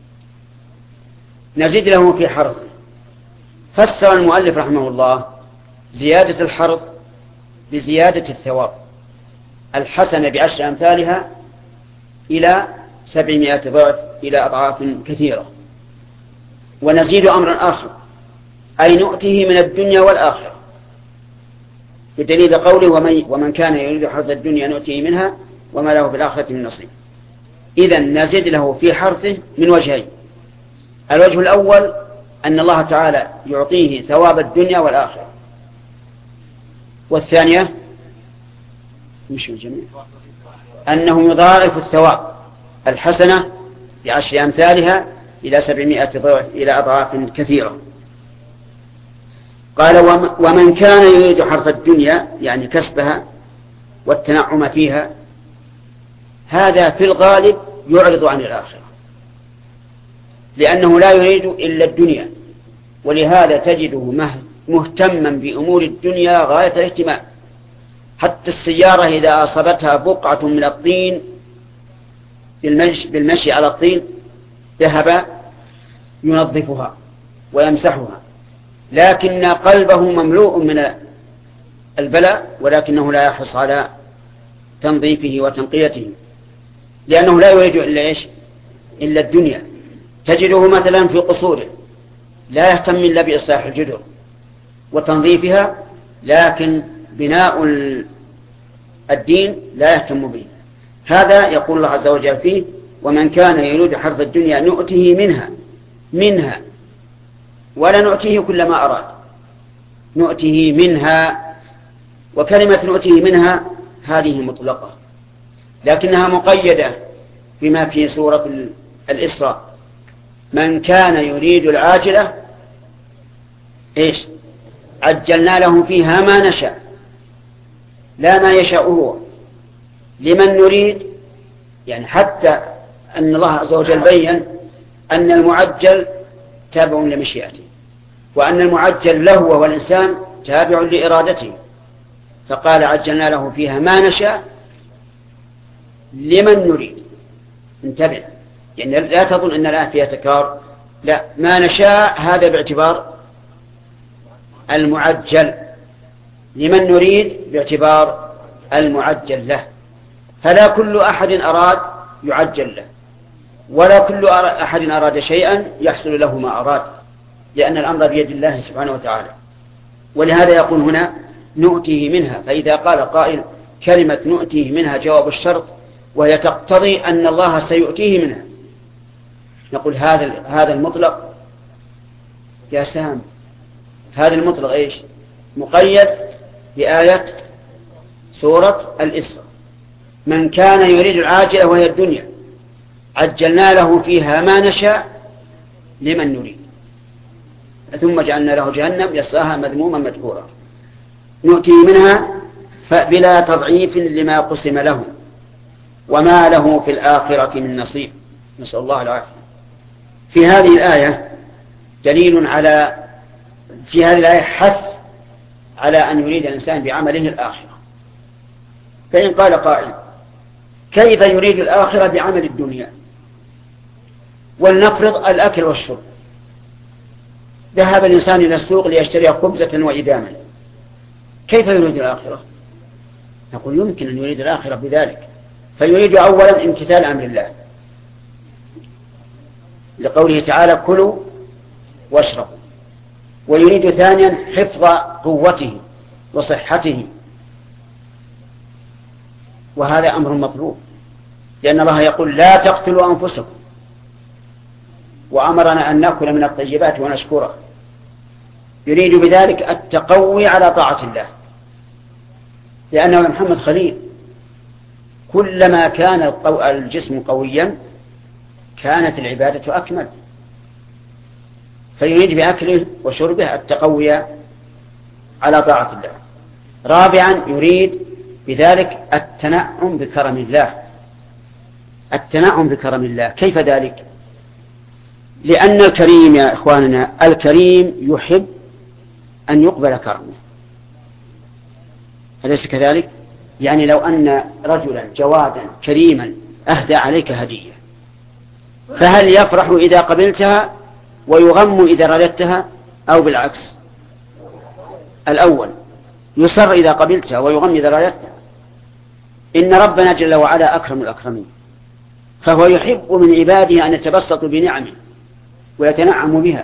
S1: نزيد له في حرثه. فسر المؤلف رحمه الله زيادة الحرث بزيادة الثواب الحسنة ب10 أمثالها إلى 700 ضعف إلى أضعاف كثيرة. ونزيد أمرا آخر أي نؤته من الدنيا والآخرة، بدليل قوله ومن كان يريد حرث الدنيا نؤته منها وما له في الآخرة من نصيب. إذن نزيد له في حرثه من وجهين: الوجه الأول أن الله تعالى يعطيه ثواب الدنيا والآخرة، والثانية مش الجميع أنه يضاعف الثواب الحسنة ب10 أمثالها إلى 700 ضعف إلى أضعاف كثيرة. قال ومن كان يريد حرث الدنيا يعني كسبها والتنعم فيها، هذا في الغالب يعرض عن الآخرة لأنه لا يريد إلا الدنيا، ولهذا تجده مهتما بأمور الدنيا غاية الاهتمام. حتى السيارة إذا أصابتها بقعة من الطين بالمشي على الطين ذهب ينظفها ويمسحها لكن قلبه مملوء من البلاء، ولكنه لا يحرص على تنظيفه وتنقيته، لأنه لا يريد إلا إيش؟ إلا الدنيا. تجده مثلا في قصوره لا يهتم إلا بإصلاح الجدر وتنظيفها، لكن بناء الدين لا يهتم به. هذا يقول الله عز وجل فيه: ومن كان يريد حرث الدنيا نؤته منها ولا نؤتيه كل ما أراد، نؤته منها. وكلمة نؤته منها هذه مطلقة، لكنها مقيدة بما في سورة الإسراء: من كان يريد العاجلة إيش؟ عجلنا له فيها ما نشاء، لا ما يشاء هو، لمن نريد. يعني حتى أن الله عز وجل بيّن أن المعجل تابع لمشيئته، وأن المعجل له وهو الإنسان تابع لإرادته، فقال عجلنا له فيها ما نشاء لمن نريد. انتبه، يعني لا تظن أن الآية فيها تكرار، لا، ما نشاء هذا باعتبار المعجل، لمن نريد باعتبار المعجل له. فلا كل أحد أراد يعجل له، ولا كل أحد أراد شيئا يحصل له ما أراد، لأن الأمر بيد الله سبحانه وتعالى. ولهذا يقول هنا نؤتيه منها. فإذا قال قائل كلمة نؤتيه منها جواب الشرط، وهي تقتضي أن الله سيؤتيه منها، نقول هذا المطلق يا سام، هذا المطلق إيش؟ مقيد بآية سورة الإسراء: من كان يريد العاجلة وهي الدنيا عجلنا له فيها ما نشاء لمن نريد ثم جعلنا له جهنم يصلاها مذموما مدحورا. نؤتي منها بلا تضعيف لما قسم له وما له في الآخرة من نصيب، نسأل الله العافية. في هذه الآية دليل على في هذه الآية حث على أن يريد الإنسان بعمله الآخرة. فإن قال قائل كيف يريد الآخرة بعمل الدنيا؟ ولنفرض الأكل والشرب، ذهب الإنسان إلى السوق ليشتري خبزة وإداما، كيف يريد الآخرة؟ نقول يمكن أن يريد الآخرة بذلك، فيريد أولا امتثال أمر الله لقوله تعالى كلوا واشربوا، ويريد ثانيا حفظ قوته وصحته، وهذا أمر مطلوب، لأن الله يقول لا تقتلوا أنفسكم، وأمرنا أن نأكل من الطيبات ونشكره. يريد بذلك التقوي على طاعة الله، لأنه محمد خليل كلما كان الجسم قويا كانت العبادة أكمل، فيريد بأكله وشربه التقوي على طاعة الله. رابعا يريد بذلك التنعم بكرم الله. التنعم بكرم الله كيف ذلك؟ لأن الكريم يا إخواننا، الكريم يحب أن يقبل كرمه، أليس كذلك؟ يعني لو أن رجلا جوادا كريما أهدى عليك هدية، فهل يفرح إذا قبلتها ويغم إذا رددتها، أو بالعكس؟ الأول يسر إذا قبلتها ويغم إذا رددتها. إن ربنا جل وعلا أكرم الأكرمين، فهو يحب من عباده أن يتبسطوا بنعمه ويتنعموا بها.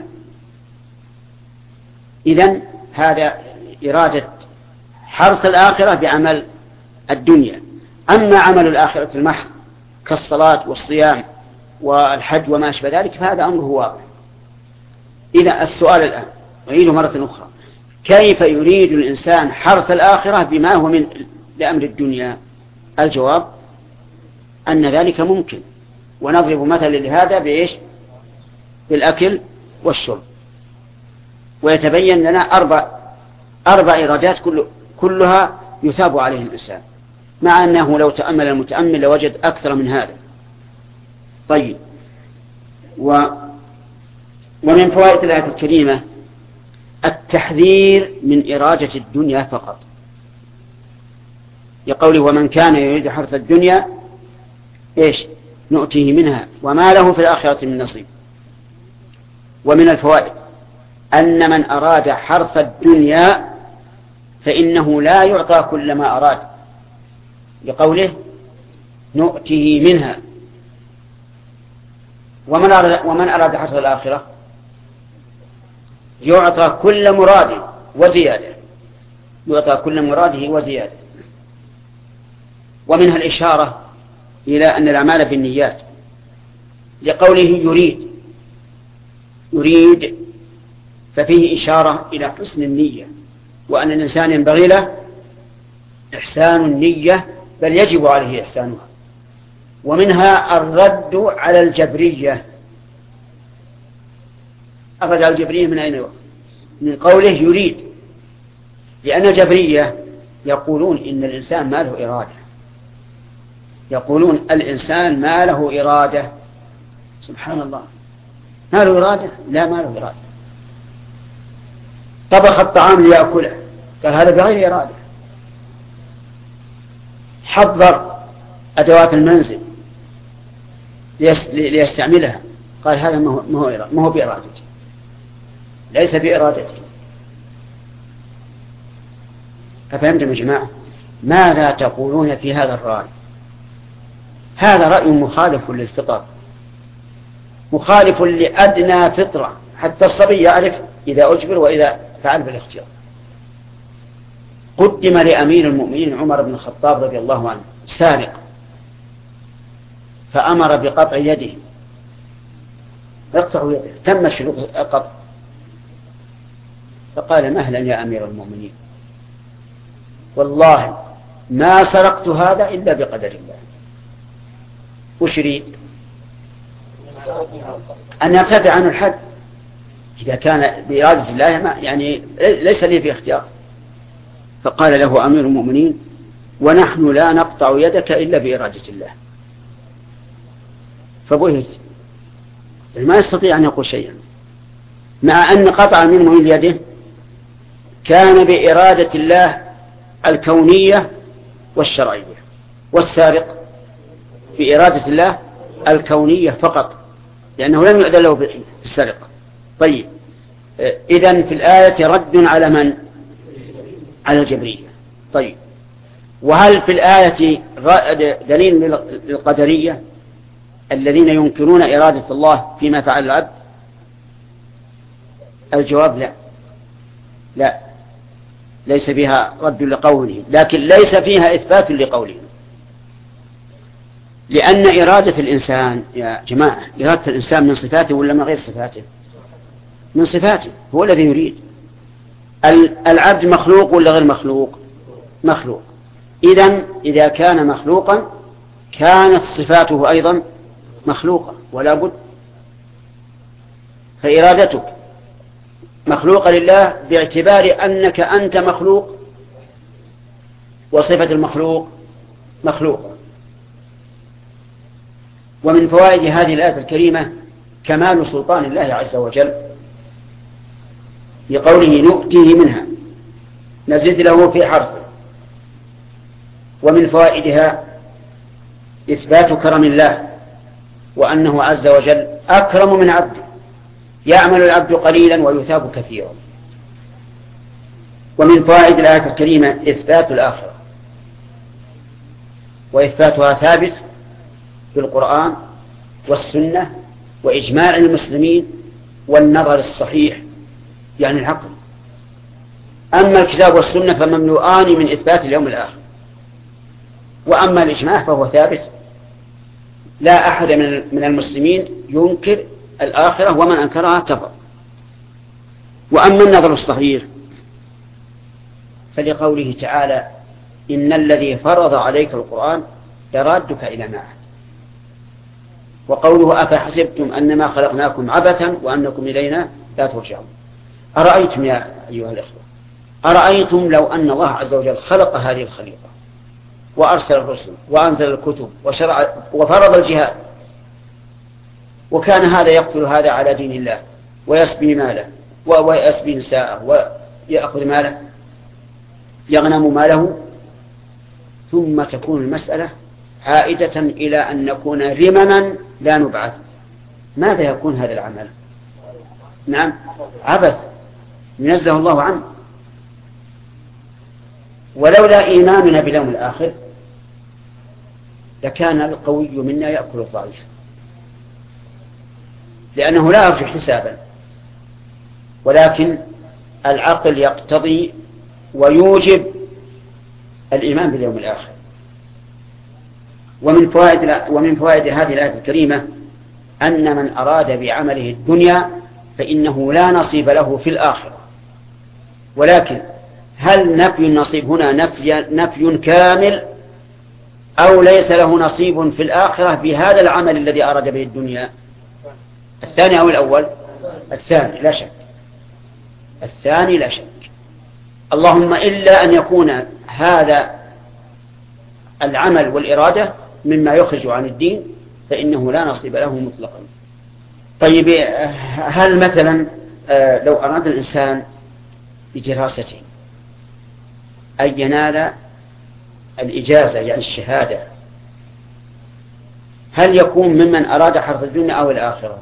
S1: إذن هذا إرادة حرث الآخرة بعمل الدنيا. أما عمل الآخرة المحض كالصلاة والصيام والحج وما أشبه ذلك فهذا أمره واضح. إذا السؤال الآن أعيده مرة أخرى: كيف يريد الإنسان حرث الآخرة بما هو من لأمر الدنيا؟ الجواب أن ذلك ممكن، ونضرب مثلا لهذا بإيش؟ بالأكل والشرب. ويتبين لنا أربع إرادات كلها يثاب عليه الإنسان، مع أنه لو تأمل المتأمل لوجد أكثر من هذا. طيب، ومن فوائد الآية الكريمة التحذير من إرادة الدنيا فقط، يقوله ومن كان يريد حرث الدنيا إيش؟ نؤتيه منها وما له في الآخرة من نصيب. ومن الفوائد أن من أراد حرث الدنيا فإنه لا يعطى كل ما أراد، لقوله نؤته منها. ومن أراد حرث الآخرة يعطى كل مراد وزيادة، يعطى كل مراده وزيادة. ومنها الإشارة إلى أن الأعمال بالنيات، لقوله يريد ففيه إشارة إلى حسن النية، وأن الإنسان ينبغي له إحسان النية، بل يجب عليه إحسانها. ومنها الرد على الجبرية. الرد على الجبرية من أين؟ من قوله يريد، لأن الجبرية يقولون إن الإنسان ما له إرادة، يقولون الإنسان ما له إرادة. سبحان الله، ما له إرادة؟ لا، ما له إرادة. طبخ الطعام ليأكله، قال هذا بغير إرادة. حضر أدوات المنزل ليستعملها، قال هذا ما هو بإرادته، ليس بإرادته. أفهمتم يا جماعة؟ ماذا تقولون في هذا الرأي؟ هذا رأي مخالف للفطر، مخالف لأدنى فطرة، حتى الصبي يعرف إذا أجبر وإذا فعل بالاختيار. قدم لأمير المؤمنين عمر بن الخطاب رضي الله عنه سارق، فأمر بقطع يده، اقطعوا يده، تم شروط القطع. فقال مهلا يا أمير المؤمنين، والله ما سرقت هذا إلا بقدر الله. وش يريد؟ أن يرتفع عنه الحد. إذا كان بإرادة الله يعني ليس لي في اختيار. فقال له أمير المؤمنين ونحن لا نقطع يدك إلا بإرادة الله. فبهت، ما يستطيع أن يقول شيئا، مع أن قطع أمير المؤمنين يده كان بإرادة الله الكونية والشرعية، والسارق بإرادة الله الكونية فقط، لأنه لم يؤذن له بالسرقة. طيب، إذن في الآية رد على من؟ على الجبرية. طيب، وهل في الآية دليل للقدرية الذين ينكرون إرادة الله فيما فعل العبد؟ الجواب لا، لا، ليس فيها رد لقوله، لكن ليس فيها إثبات لقوله. لأن إرادة الإنسان يا جماعة، إرادة الإنسان من صفاته ولا من غير صفاته؟ من صفاته، هو الذي يريد. العبد مخلوق ولا غير مخلوق؟ مخلوق. إذا كان مخلوقا كانت صفاته أيضا مخلوقة ولا بد. فإرادتك مخلوقة لله باعتبار أنك أنت مخلوق، وصفة المخلوق مخلوقة. ومن فوائد هذه الآية الكريمة كمال سلطان الله عز وجل، بقوله نؤتيه منها، نزيد له في حرفه. ومن فوائدها إثبات كرم الله، وأنه عز وجل أكرم من عبده، يعمل العبد قليلا ويثاب كثيرا. ومن فوائد الآية الكريمة إثبات الآخرة، وإثباتها ثابت في القرآن والسنة وإجماع المسلمين والنظر الصحيح، يعني العقل. أما الكتاب والسنة فمملوءان من إثبات اليوم الآخر، وأما الإجماع فهو ثابت، لا أحد من المسلمين ينكر الآخرة، ومن أنكرها كفر. وأما النظر الصحيح فلقوله تعالى إن الذي فرض عليك القرآن لرادك إلى معاد. وقوله أفحسبتم أنما خلقناكم عبثا وأنكم إلينا لا ترجعون. أرأيتم يا أيها الإخوة، أرأيتم لو أن الله عز وجل خلق هذه الخليقة وأرسل الرسل وأنزل الكتب وشرع وفرض الجهاد، وكان هذا يقتل هذا على دين الله ويسبي ماله ويسبي نساءه ويأخذ ماله، يغنم ماله، ثم تكون المسألة عائدة إلى أن نكون رمما لا نبعث، ماذا يكون هذا العمل؟ نعم، عبث. ينزه الله عنه. ولولا إيماننا باليوم الآخر لكان القوي منا يأكل الضعيف، لأنه لا يرجو حسابا، ولكن العقل يقتضي ويوجب الإيمان باليوم الآخر. ومن فوائد هذه الآية الكريمة أن من أراد بعمله الدنيا فإنه لا نصيب له في الآخرة. ولكن هل نفي النصيب هنا نفي كامل أو ليس له نصيب في الآخرة بهذا العمل الذي أراد به الدنيا؟ الثاني أو الأول؟ الثاني لا شك، الثاني لا شك. اللهم إلا أن يكون هذا العمل والإرادة مما يخرج عن الدين فإنه لا نصيب له مطلقا. طيب، هل مثلا لو أراد الإنسان بدراسته أن ينال الإجازة يعني الشهادة، هل يكون ممن أراد حرث الدنيا أو الآخرة؟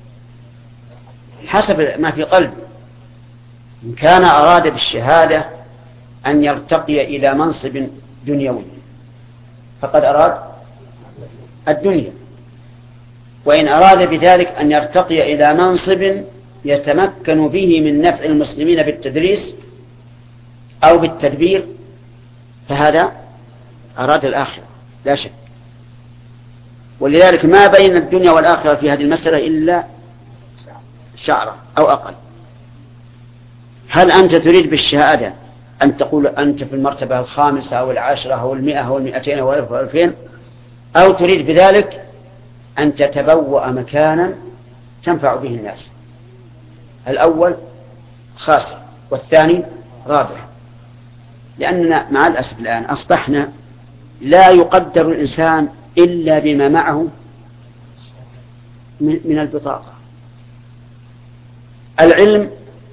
S1: حسب ما في قلبه. إن كان أراد بالشهادة أن يرتقي إلى منصب دنيوي فقد أراد الدنيا، وإن أراد بذلك أن يرتقي إلى منصب يتمكن به من نفع المسلمين بالتدريس أو بالتدبير فهذا أراد الآخرة لا شك. ولذلك ما بين الدنيا والآخرة في هذه المسألة إلا شعرة أو أقل. هل أنت تريد بالشهادة أن تقول أنت في المرتبة الخامسة أو العاشرة أو 100 أو 200 أو 1000 أو 2000، أو تريد بذلك أن تتبوأ مكانا تنفع به الناس؟ الأول خاسر والثاني رابح. لأننا مع الأسف الآن أصبحنا لا يقدر الإنسان إلا بما معه من البطاقة. العلم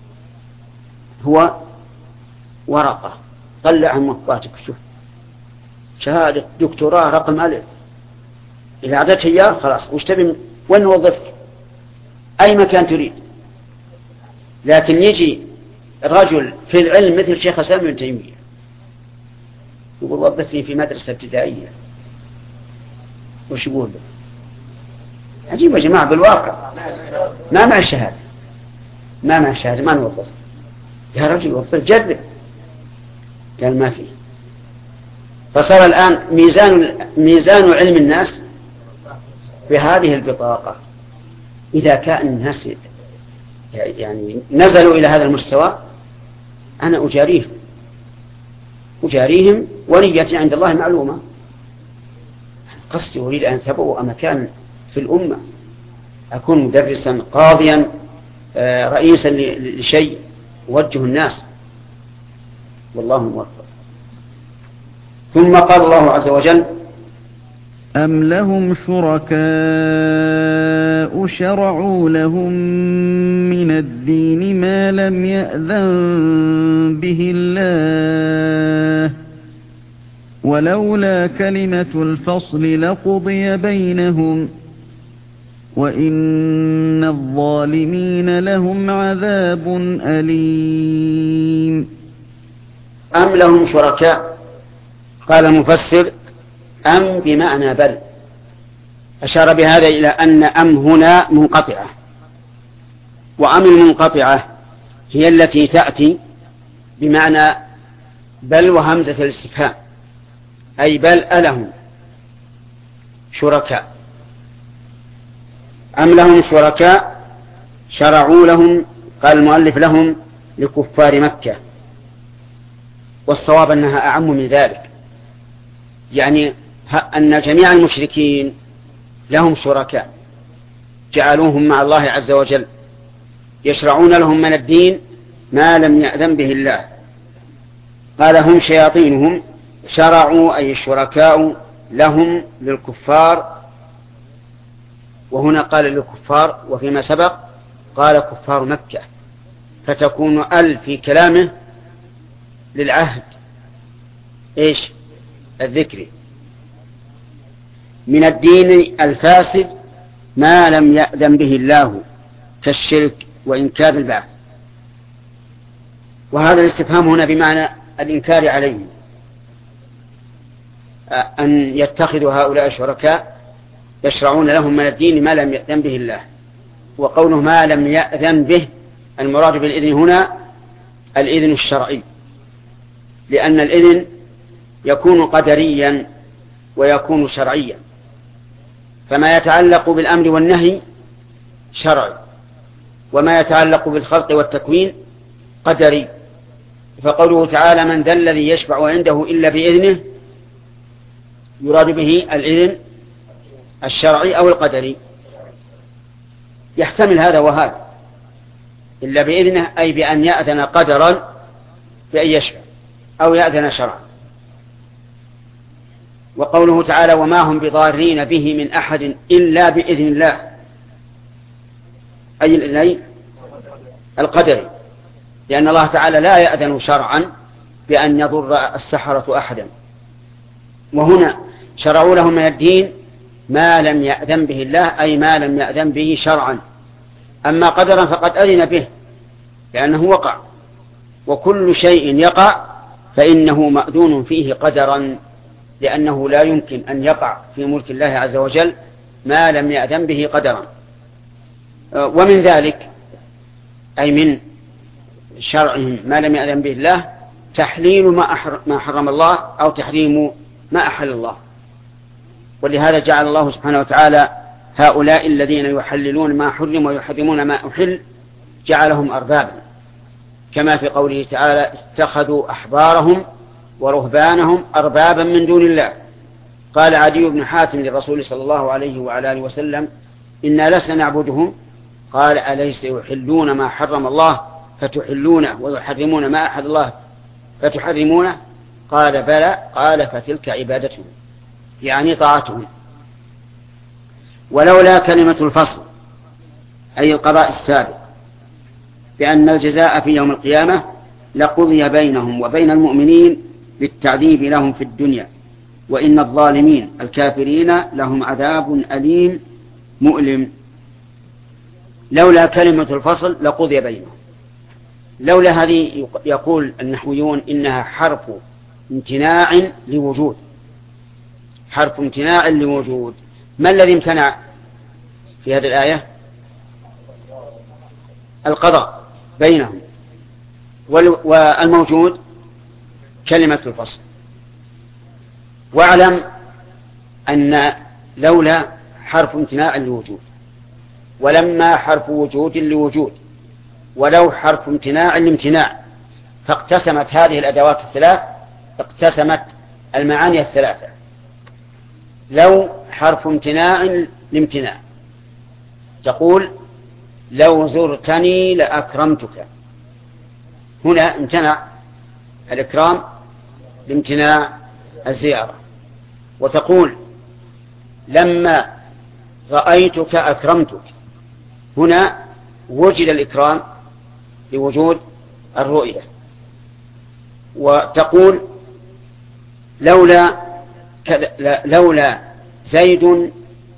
S1: هو ورقة، طلع عن مطبعتك شوف شهادة دكتوراه رقم ألف، إذا أعطيته إياه خلاص وش تبي وين نوظفك؟ أي مكان تريد. لكن يجي رجل في العلم مثل شيخ الإسلام ابن تيمية يقول وظفني في مدرسة ابتدائية، وش يقول له؟ عجيب يا جماعة، بالواقع ما مع الشهادة، ما مع الشهادة ما نوظف. يا رجل وظف جرب، قال ما فيه. فصار الآن ميزان علم الناس بهذه البطاقة. إذا كان الناس يعني نزلوا إلى هذا المستوى أنا أجاريهم ونيتي عند الله معلومة. قصدي أريد أن أتبوأ مكان في الأمة، أكون مدرسا قاضيا رئيسا لشيء وجه الناس، والله موفق. ثم قال الله عز وجل
S2: أم لهم شركاء شرعوا لهم من الدين ما لم يأذن به الله ولولا كلمة الفصل لقضي بينهم وإن الظالمين لهم عذاب أليم.
S1: أم لهم شركاء، قال المفسر أم بمعنى بل، أشار بهذا إلى أن أم هنا منقطعة، وأم المنقطعة هي التي تأتي بمعنى بل وهمزة الاستفهام، أي بل ألهم شركاء. أم لهم شركاء شرعوا لهم، قال المؤلف لهم لكفار مكة، والصواب أنها أعم من ذلك، يعني أن جميع المشركين لهم شركاء جعلوهم مع الله عز وجل يشرعون لهم من الدين ما لم يأذن به الله. قال هم شياطينهم، شرعوا أي الشركاء لهم للكفار، وهنا قال للكفار وفيما سبق قال كفار مكة، فتكون ال في كلامه للعهد إيش الذكري من الدين الفاسد ما لم يأذن به الله كالشرك وإنكار البعث. وهذا الاستفهام هنا بمعنى الإنكار عليهم، أن يتخذوا هؤلاء شركاء يشرعون لهم من الدين ما لم يأذن به الله. وقوله ما لم يأذن به، المراد بالإذن هنا الإذن الشرعي، لأن الإذن يكون قدريا ويكون شرعيا، فما يتعلق بالأمر والنهي شرعي، وما يتعلق بالخلق والتكوين قدري. فقوله تعالى من ذا الذي يشفع عنده إلا بإذنه، يراد به الإذن الشرعي أو القدري، يحتمل هذا وهذا. إلا بإذنه أي بأن يأذن قدرا بأن يشفع، أو يأذن شرعا. وقوله تعالى وما هم بضارين به من أحد إلا بإذن الله، أي الإذن القدري، لأن الله تعالى لا يأذن شرعا بأن يضر السحرة أحدا. وهنا شرعوا لهم من الدين ما لم يأذن به الله، أي ما لم يأذن به شرعا. أما قدرا فقد أذن به لأنه وقع، وكل شيء يقع فإنه مأذون فيه قدرا، لأنه لا يمكن أن يقع في ملك الله عز وجل ما لم يأذن به قدرا. ومن ذلك أي من شرعهم ما لم يأذن به الله تحليل ما حرم الله، أو تحريم ما أحل الله. ولهذا جعل الله سبحانه وتعالى هؤلاء الذين يحللون ما حرم ويحرمون ما أحل جعلهم أربابا، كما في قوله تعالى اتخذوا أحبارهم ورهبانهم أربابا من دون الله. قال عدي بن حاتم للرسول صلى الله عليه وعلى آله وسلم إنا لسنا نعبدهم، قال أليس يحلون ما حرم الله فتحلونه ويحرمون ما أحل الله فتحرمونه؟ قال بلى، قال فتلك عبادتهم، يعني طاعتهم. ولولا كلمة الفصل أي القضاء السابق بأن الجزاء في يوم القيامة لقضي بينهم وبين المؤمنين بالتعذيب لهم في الدنيا، وإن الظالمين الكافرين لهم عذاب أليم مؤلم. لولا كلمة الفصل لقضي بينهم. لولا هذه يقول النحويون إنها حرف امتناع لوجود، حرف امتناع لوجود. ما الذي امتنع في هذه الآية؟ القضاء بينهم، والموجود كلمة الفصل. واعلم أن لولا حرف امتناع لوجود، ولما حرف وجود لوجود، ولو حرف امتناع لامتناع، فاقتسمت هذه الأدوات الثلاث، اقتسمت المعاني الثلاثة. لو حرف امتناع لامتناع، تقول لو زرتني لأكرمتك، هنا امتنع الإكرام لامتناع الزيارة. وتقول لما رأيتك أكرمتك، هنا وجد الإكرام لوجود الرؤية. وتقول لولا زيد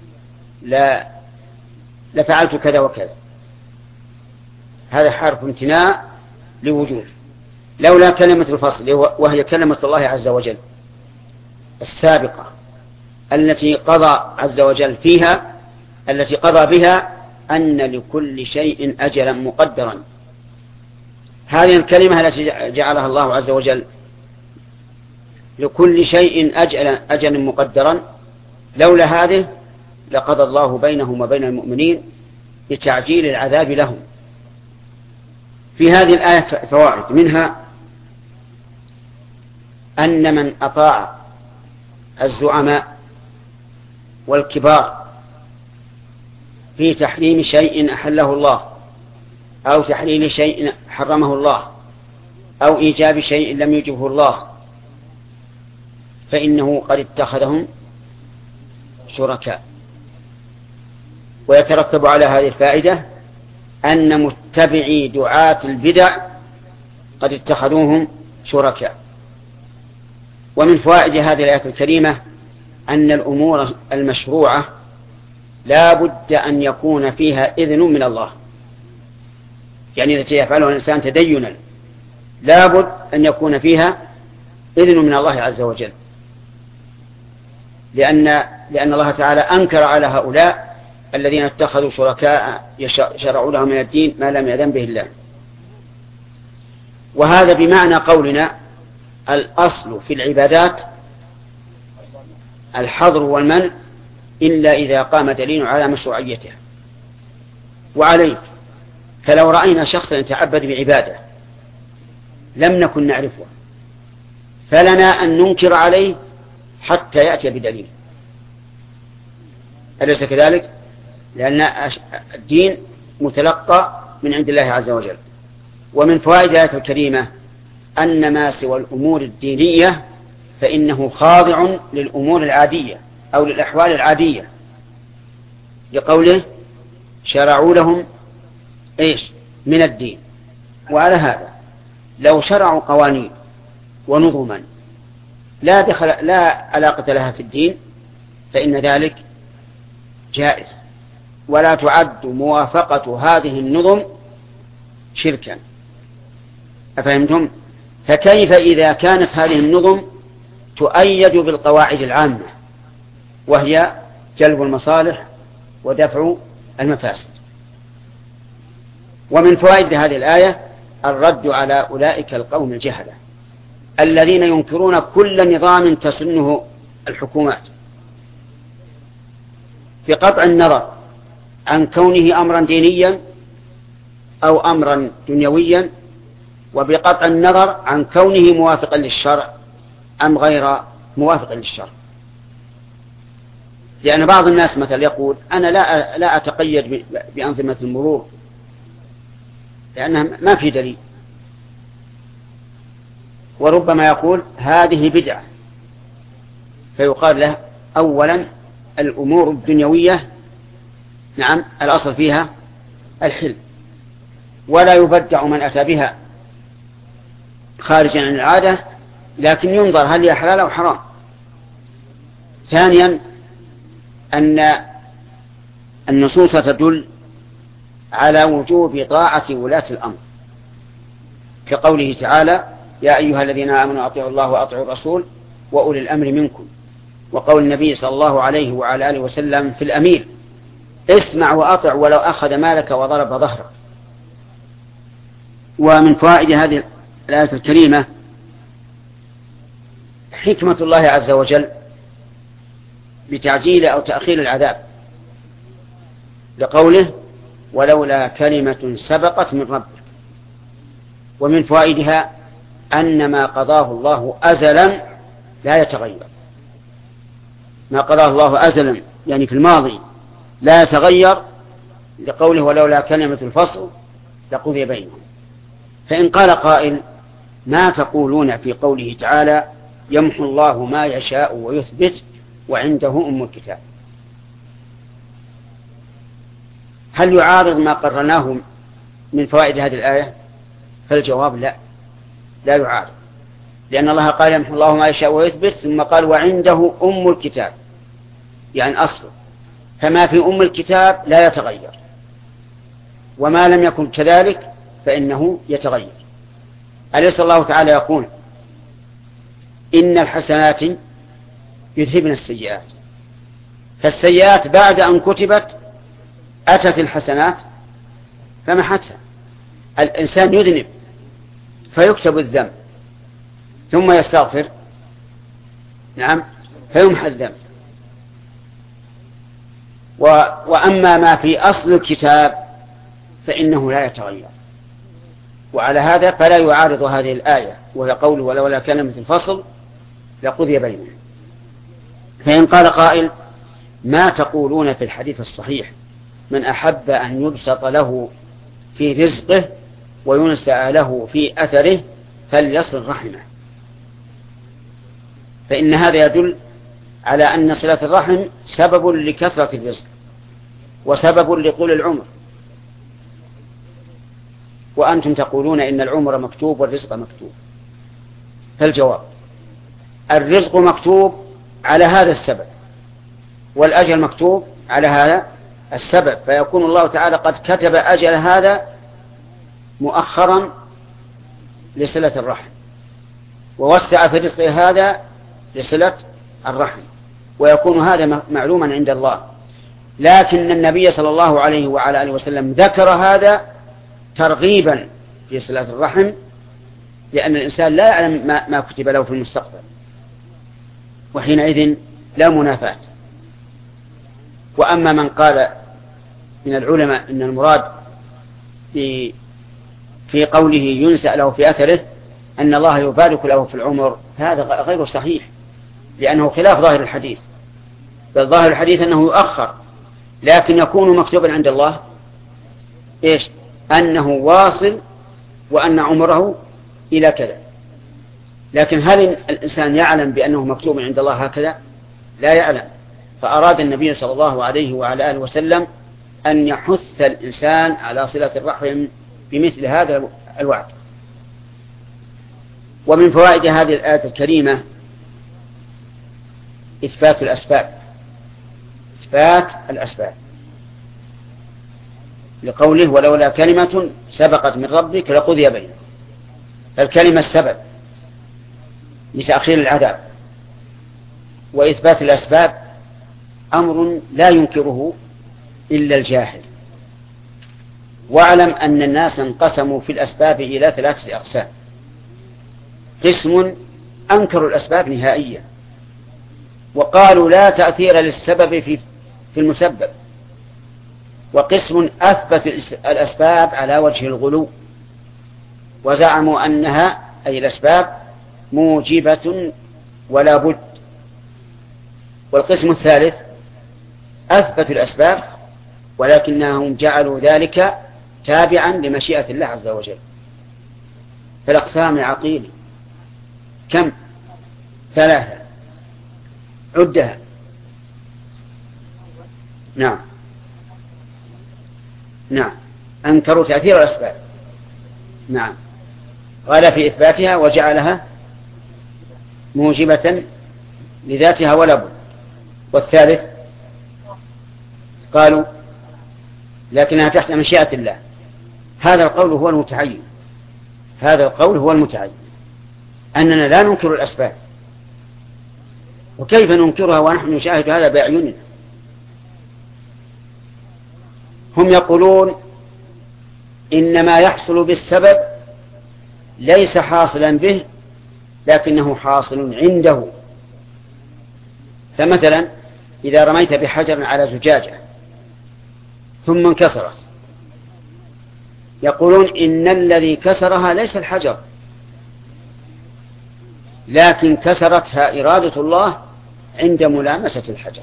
S1: لفعلت كذا وكذا، هذا حرف امتناع لوجود. لولا كلمة الفصل وهي كلمة الله عز وجل السابقة التي قضى عز وجل فيها، التي قضى بها أن لكل شيء أجلا مقدرا. هذه الكلمة التي جعلها الله عز وجل لكل شيء أجلا مقدرا، لولا هذه لقضى الله بينهم وبين المؤمنين بتعجيل العذاب لهم. في هذه الآية فوائد، منها أن من أطاع الزعماء والكبار في تحريم شيء أحله الله، أو تحليل شيء حرمه الله، أو إيجاب شيء لم يجبه الله، فإنه قد اتخذهم شركاء. ويترتب على هذه الفائدة أن متبعي دعاة البدع قد اتخذوهم شركاء. ومن فوائد هذه الآية الكريمة أن الأمور المشروعة لا بد أن يكون فيها إذن من الله، يعني التي يفعلها الإنسان تدينا لابد أن يكون فيها إذن من الله عز وجل، لأن الله تعالى أنكر على هؤلاء الذين اتخذوا شركاء شرعوا لهم من الدين ما لم يأذن به الله. وهذا بمعنى قولنا الأصل في العبادات الحظر والمنع إلا إذا قام دليل على مشروعيتها. وعليه فلو رأينا شخصا يتعبد بعبادة لم نكن نعرفه فلنا أن ننكر عليه حتى يأتي بدليل، أليس كذلك؟ لأن الدين متلقى من عند الله عز وجل. ومن فوائد الآية الكريمة أن ما سوى الأمور الدينية فإنه خاضع للأمور العادية أو للأحوال العادية، لقوله شرعوا لهم إيش من الدين. وعلى هذا لو شرعوا قوانين ونظما لا علاقة لها في الدين فإن ذلك جائز، ولا تعد موافقة هذه النظم شركا. أفهمتم؟ فكيف إذا كانت هذه النظم تؤيد بالقواعد العامة وهي جلب المصالح ودفع المفاسد. ومن فوائد هذه الآية الرد على أولئك القوم الجهلة الذين ينكرون كل نظام تسنه الحكومات بقطع النظر عن كونه أمرا دينيا أو أمرا دنيويا، وبقطع النظر عن كونه موافقا للشرع أم غير موافق للشرع. لأن بعض الناس مثلا يقول أنا لا أتقيد بأنظمة المرور لأنها ما في دليل، وربما يقول هذه بدعة، فيقال له أولا الأمور الدنيوية نعم الأصل فيها الحل، ولا يبدع من أتى بها خارجا عن العادة، لكن ينظر هل هي حلال أو حرام. ثانيا أن النصوص تدل على وجوب طاعة ولاة الأمر، كقوله تعالى يا أيها الذين آمنوا أطيعوا الله وأطيعوا الرسول وأولي الأمر منكم، وقول النبي صلى الله عليه وعلى آله وسلم في الأمير اسمع وأطع ولو أخذ مالك وضرب ظهرك. ومن فوائد هذه الآية الكريمة حكمة الله عز وجل بتعجيل أو تأخير العذاب، لقوله ولولا كلمة سبقت من ربك. ومن فوائدها أن ما قضاه الله أزلا لا يتغير، ما قضاه الله أزلا يعني في الماضي لا يتغير، لقوله ولولا كلمة الفصل لقضي بينهم. فإن قال قائل ما تقولون في قوله تعالى يمحو الله ما يشاء ويثبت وعنده أم الكتاب؟ هل يعارض ما قررناه من فوائد هذه الآية؟ فالجواب لا يعارض، لأن الله قال يمحو الله ما يشاء ويثبت، ثم قال وعنده أم الكتاب يعني أصله، فما في أم الكتاب لا يتغير، وما لم يكن كذلك فإنه يتغير. أليس الله تعالى يقول إن الحسنات يذهبن السيئات؟ فالسيئات بعد أن كتبت أتت الحسنات فمحتها. الإنسان يذنب فيكتب الذنب ثم يستغفر نعم فيمحى الذنب. وأما ما في أصل الكتاب فإنه لا يتغير. وعلى هذا فلا يعارض هذه الآية وهي قول ولولا كلمة الفصل لقضي بينهم. فإن قال قائل ما تقولون في الحديث الصحيح من أحب أن يبسط له في رزقه وينسأ له في أثره فليصل رحمه؟ فإن هذا يدل على أن صلة الرحم سبب لكثرة الرزق وسبب لطول العمر، وأنتم تقولون إن العمر مكتوب والرزق مكتوب. فالجواب الرزق مكتوب على هذا السبب والأجل مكتوب على هذا السبب، فيكون الله تعالى قد كتب أجل هذا مؤخرا لصلة الرحم، ووسع في رزقه هذا لصلة الرحم، ويكون هذا معلوما عند الله. لكن النبي صلى الله عليه وعلى آله وسلم ذكر هذا ترغيبا في صلة الرحم، لأن الإنسان لا يعلم ما كتب له في المستقبل، وحينئذ لا منافاة. وأما من قال من العلماء إن المراد في قوله ينسأ له في أثره أن الله يبارك له في العمر، هذا غير صحيح، لأنه خلاف ظاهر الحديث. بل ظاهر الحديث أنه يؤخر، لكن يكون مكتوبا عند الله إيش؟ أنه واصل وأن عمره إلى كذا. لكن هل الإنسان يعلم بأنه مكتوب عند الله هكذا؟ لا يعلم. فأراد النبي صلى الله عليه وعلى آله وسلم أن يحث الإنسان على صلة الرحم بمثل هذا الوعد. ومن فوائد هذه الآية الكريمة إثبات الأسباب، إثبات الأسباب، لقوله ولولا كلمة سبقت من ربك لقضي بينهم. فالكلمة السبب لتأخير العذاب، وإثبات الأسباب أمر لا ينكره إلا الجاهل. واعلم أن الناس انقسموا في الأسباب إلى 3 أقسام: قسم أنكروا الأسباب نهائيا وقالوا لا تأثير للسبب في المسبب، وقسم أثبت الأسباب على وجه الغلو وزعموا أنها أي الأسباب موجبة ولا بد، والقسم الثالث أثبت الأسباب ولكنهم جعلوا ذلك تابعا لمشيئة الله عز وجل. فالأقسام عقيل كم؟ 3 عدها. نعم أنكروا تأثير الأسباب، نعم، قال في إثباتها وجعلها موجبة لذاتها ولا بد. والثالث قالوا لكنها تحت مشيئة الله. هذا القول هو المتعين، هذا القول هو المتعين، أننا لا ننكر الأسباب. وكيف ننكرها ونحن نشاهد هذا بأعيننا؟ هم يقولون إن ما يحصل بالسبب ليس حاصلا به لكنه حاصل عنده. فمثلا إذا رميت بحجر على زجاجة ثم انكسرت، يقولون إن الذي كسرها ليس الحجر لكن كسرتها إرادة الله عند ملامسة الحجر.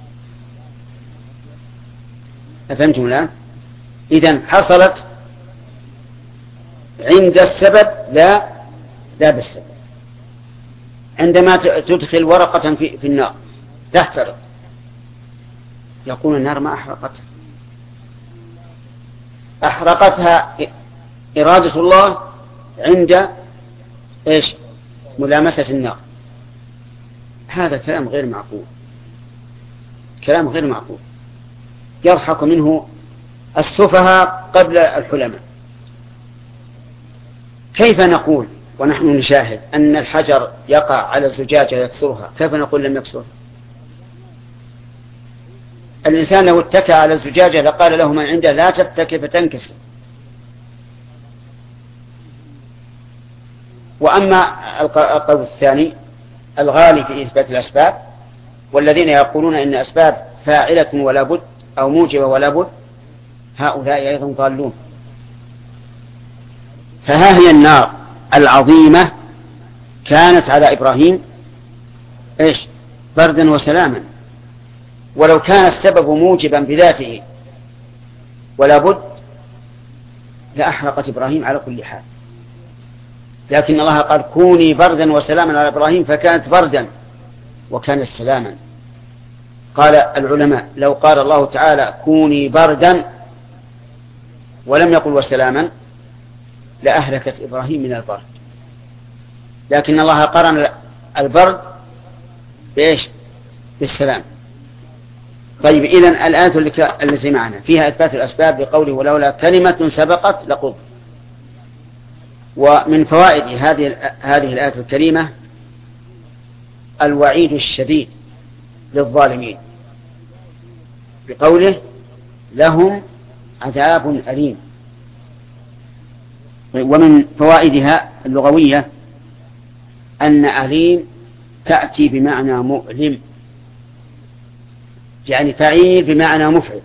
S1: أفهمتم الآن؟ إذن حصلت عند السبب لا بالسبب. عندما تدخل ورقة في النار تحترق، يقول النار ما أحرقتها إرادة الله عند إيش؟ ملامسة النار. هذا كلام غير معقول، كلام غير معقول، يضحك منه السفهاء قبل الحلماء. كيف نقول ونحن نشاهد أن الحجر يقع على الزجاجة يكسرها، كيف نقول لم يكسرها؟ الإنسان لو اتكى على الزجاجة لقال له من عنده لا تتكي فتنكسر. وأما القول الثاني الغالي في إثبات الأسباب، والذين يقولون إن أسباب فاعلة ولا بد أو موجبة ولا بد، هؤلاء أيضا ضالون. فها هي النار العظيمة كانت على إبراهيم إيش؟ بردا وسلاما، ولو كان السبب موجبا بذاته ولا بد لأحرقت إبراهيم على كل حال، لكن الله قال كوني بردا وسلاما على إبراهيم، فكانت بردا وكانت سلاما. قال العلماء لو قال الله تعالى كوني بردا ولم يقل وسلاما لأهلكت إبراهيم من البرد، لكن الله قرن البرد بإيش؟ بالسلام. طيب إذن الآية التي معنا فيها إثبات الأسباب بقوله ولولا كلمة سبقت لقضي، ومن فوائد هذه الآية الكريمة الوعيد الشديد للظالمين بقوله لهم عذاب أليم. ومن فوائدها اللغوية أن أليم تأتي بمعنى مؤلم، يعني فعيل بمعنى مفعل،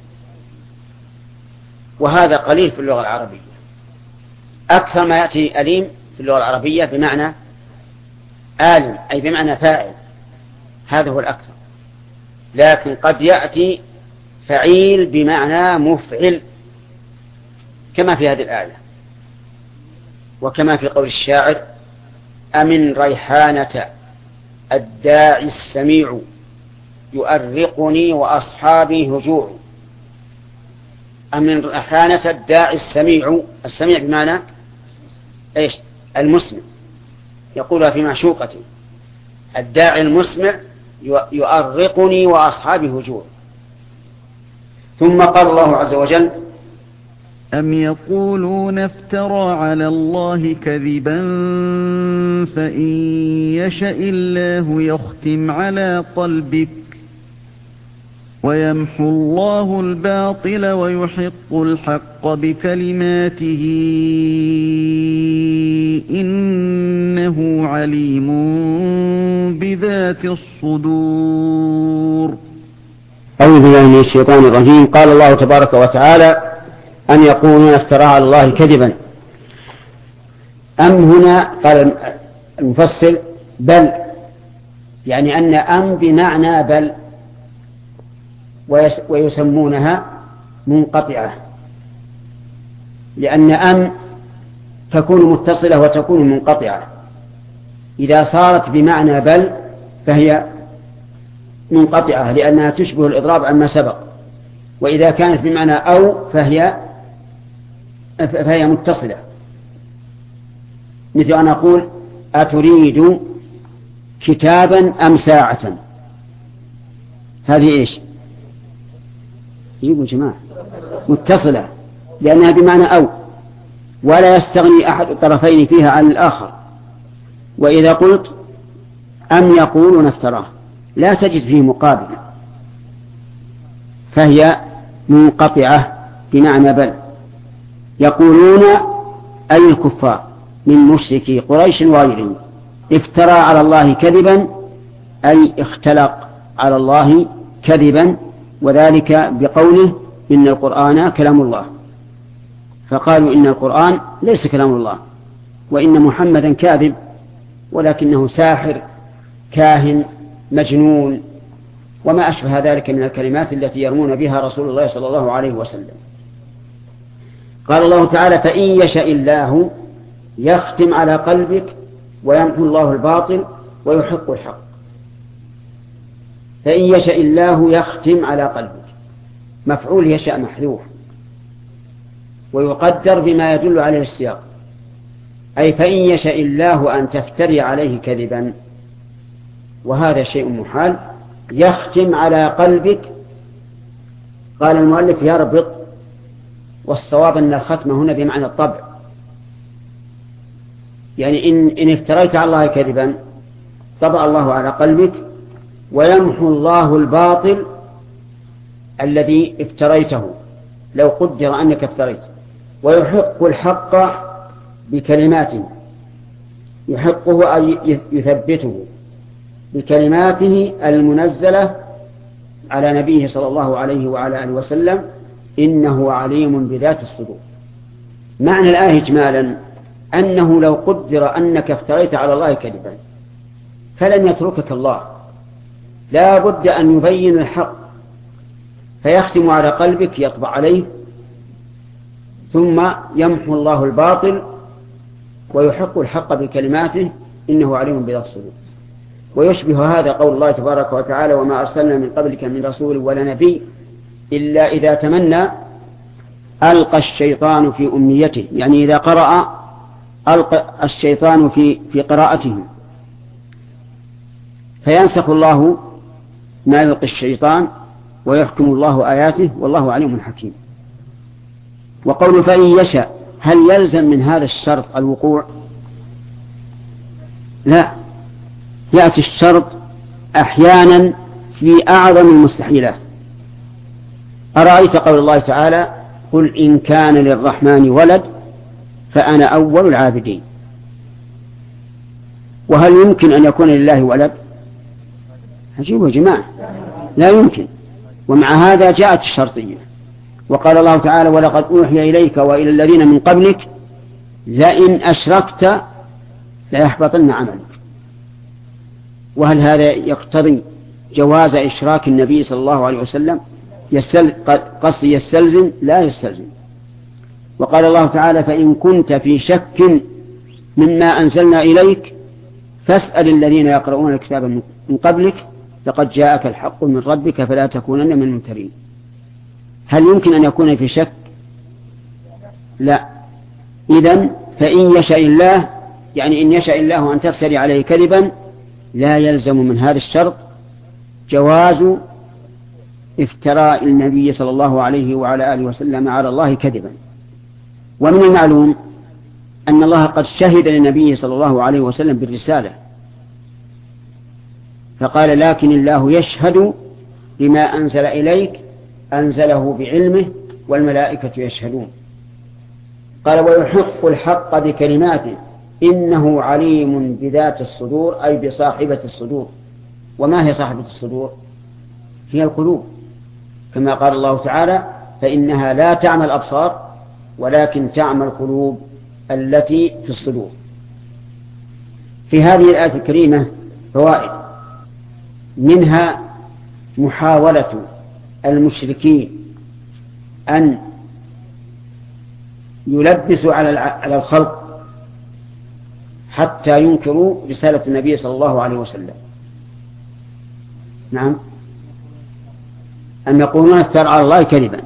S1: وهذا قليل في اللغة العربية. أكثر ما يأتي أليم في اللغة العربية بمعنى آلم، أي بمعنى فاعل، هذا هو الأكثر. لكن قد يأتي فعيل بمعنى مفعل كما في هذه الآية، وكما في قول الشاعر أمن ريحانة الداعي السميع يؤرقني وأصحابي هجوع. أمن ريحانة الداعي السميع بمعنى إيش؟ المسمع، يقولها في معشوقته الداعي المسمع يؤرقني وأصحابي هجوع. ثم قال الله عز وجل
S2: أم يقولون افترى على الله كذبا فإن يشأ الله يختم على قلبك ويمحو الله الباطل ويحق الحق بكلماته إنه عليم بذات الصدور.
S1: أعوذ بالله من الشيطان الرجيم. قال الله تبارك وتعالى أن يقولون افترى على الله كذبا. أم هنا قال المفصل بل، يعني أن أم بمعنى بل، ويسمونها منقطعة، لأن أم تكون متصلة وتكون منقطعة. إذا صارت بمعنى بل فهي منقطعة لأنها تشبه الإضراب عما سبق، وإذا كانت بمعنى أو فهي متصلة. مثل أن أقول أتريد كتابا أم ساعة، هذه إيش؟ يقول جماعة متصلة لأنها بمعنى أو، ولا يستغني أحد الطرفين فيها عن الآخر. وإذا قلت أم يقولون افتراه لا تجد فيه مقابل، فهي منقطعة بمعنى بل. يقولون أي الكفار من مشركي قريش وغيرهم افترى على الله كذبا، أي اختلق على الله كذبا، وذلك بقوله إن القرآن كلام الله، فقالوا إن القرآن ليس كلام الله، وإن محمدا كاذب ولكنه ساحر كاهن مجنون وما أشبه ذلك من الكلمات التي يرمون بها رسول الله صلى الله عليه وسلم. قال الله تعالى فإن يشاء الله يختم على قلبك ويمحو الله الباطل ويحق الحق. فإن يشاء الله يختم على قلبك، مفعول يشاء محذوف ويقدر بما يدل عليه السياق، أي فإن يشاء الله أن تفتري عليه كذبا، وهذا شيء محال. يختم على قلبك، قال المؤلف يربط، والصواب أن الختم هنا بمعنى الطبع، يعني إن افتريت على الله كذبا طبع الله على قلبك، ويمحو الله الباطل الذي افتريته لو قدر أنك افتريت، ويحق الحق بكلماته، يحقه أي يثبته بكلماته المنزلة على نبيه صلى الله عليه وعلى آله وسلم إنه عليم بذات الصدور. معنى الآية إجمالا أنه لو قدر أنك افتريت على الله كذبا فلن يتركك الله، لا بد أن يبين الحق فيختم على قلبك يطبع عليه، ثم يمحو الله الباطل ويحق الحق بكلماته إنه عليم بذات الصدور. ويشبه هذا قول الله تبارك وتعالى وما أرسلنا من قبلك من رسول ولا نبي إلا إذا تمنى ألقى الشيطان في أمنيته، يعني إذا قرأ ألقى الشيطان في قراءته فينسخ الله ما يلقي الشيطان ويحكم الله آياته والله عليم حكيم. وقول فإن يشاء هل يلزم من هذا الشرط الوقوع؟ لا، يأتي الشرط أحيانا في أعظم المستحيلات. أرأيت قول الله تعالى: قل إن كان للرحمن ولد فأنا أول العابدين. وهل يمكن أن يكون لله ولد؟ عجيب يا جماعة، لا يمكن. ومع هذا جاءت الشرطية، وقال الله تعالى: ولقد أوحي إليك وإلى الذين من قبلك لئن أشركت ليحبطن عملك. وهل هذا يقتضي جواز إشراك النبي صلى الله عليه وسلم؟ يستلزم؟ لا يستلزم. وقال الله تعالى: فإن كنت في شك مما أنزلنا إليك فاسأل الذين يقرؤون الكتاب من قبلك لقد جاءك الحق من ربك فلا تكونن من الممترين. هل يمكن أن يكون في شك؟ لا. إذن فإن يشاء الله، يعني إن يشاء الله أن تفتري عليه كذبا، لا يلزم من هذا الشرط جواز افتراء النبي صلى الله عليه وعلى آله وسلم على الله كذبا. ومن المعلوم أن الله قد شهد للنبي صلى الله عليه وسلم بالرسالة، فقال: لكن الله يشهد بما أنزل إليك أنزله بعلمه والملائكة يشهدون. قال: ويحق الحق بكلماته إنه عليم بذات الصدور، أي بصاحبة الصدور. وما هي صاحبة الصدور؟ هي القلوب، كما قال الله تعالى: فإنها لا تعمى الأبصار ولكن تعمى القلوب التي في الصدور. في هذه الآية الكريمة فوائد، منها محاولة المشركين أن يلبسوا على الخلق حتى ينكروا رسالة النبي صلى الله عليه وسلم. نعم، أن يقولون افترى على الله كذبا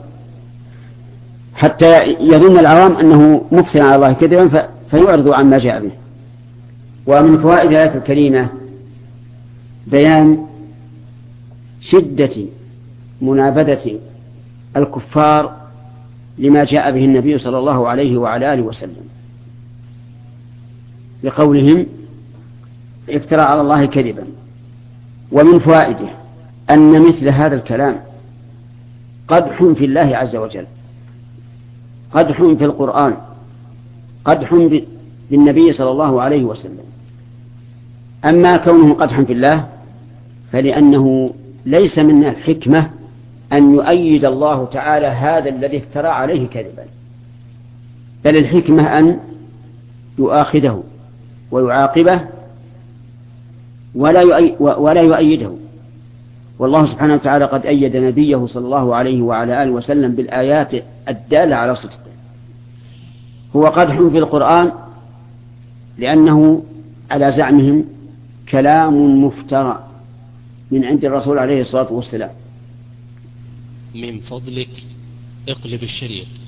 S1: حتى يظن العوام أنه مفترى على الله كذبا فيعرضوا عما جاء به. ومن فوائد الآية الكريمة بيان شدة منابذة الكفار لما جاء به النبي صلى الله عليه وعلى آله وسلم، لقولهم افترى على الله كذبا. ومن فوائده أن مثل هذا الكلام قدح في الله عز وجل، قدح في القرآن، قدح بالنبي صلى الله عليه وسلم. أما كونه قدحا في الله فلأنه ليس من الحكمة أن يؤيد الله تعالى هذا الذي افترى عليه كذبا، بل الحكمة أن يؤاخذه ويعاقبه ولا يؤيده. والله سبحانه وتعالى قد أيد نبيه صلى الله عليه وعلى آله وسلم بالآيات الدالة على صدقه. هو قدح في القرآن لأنه على زعمهم كلام مفترى من عند الرسول عليه الصلاة والسلام.
S3: من فضلك اقلب الشريط.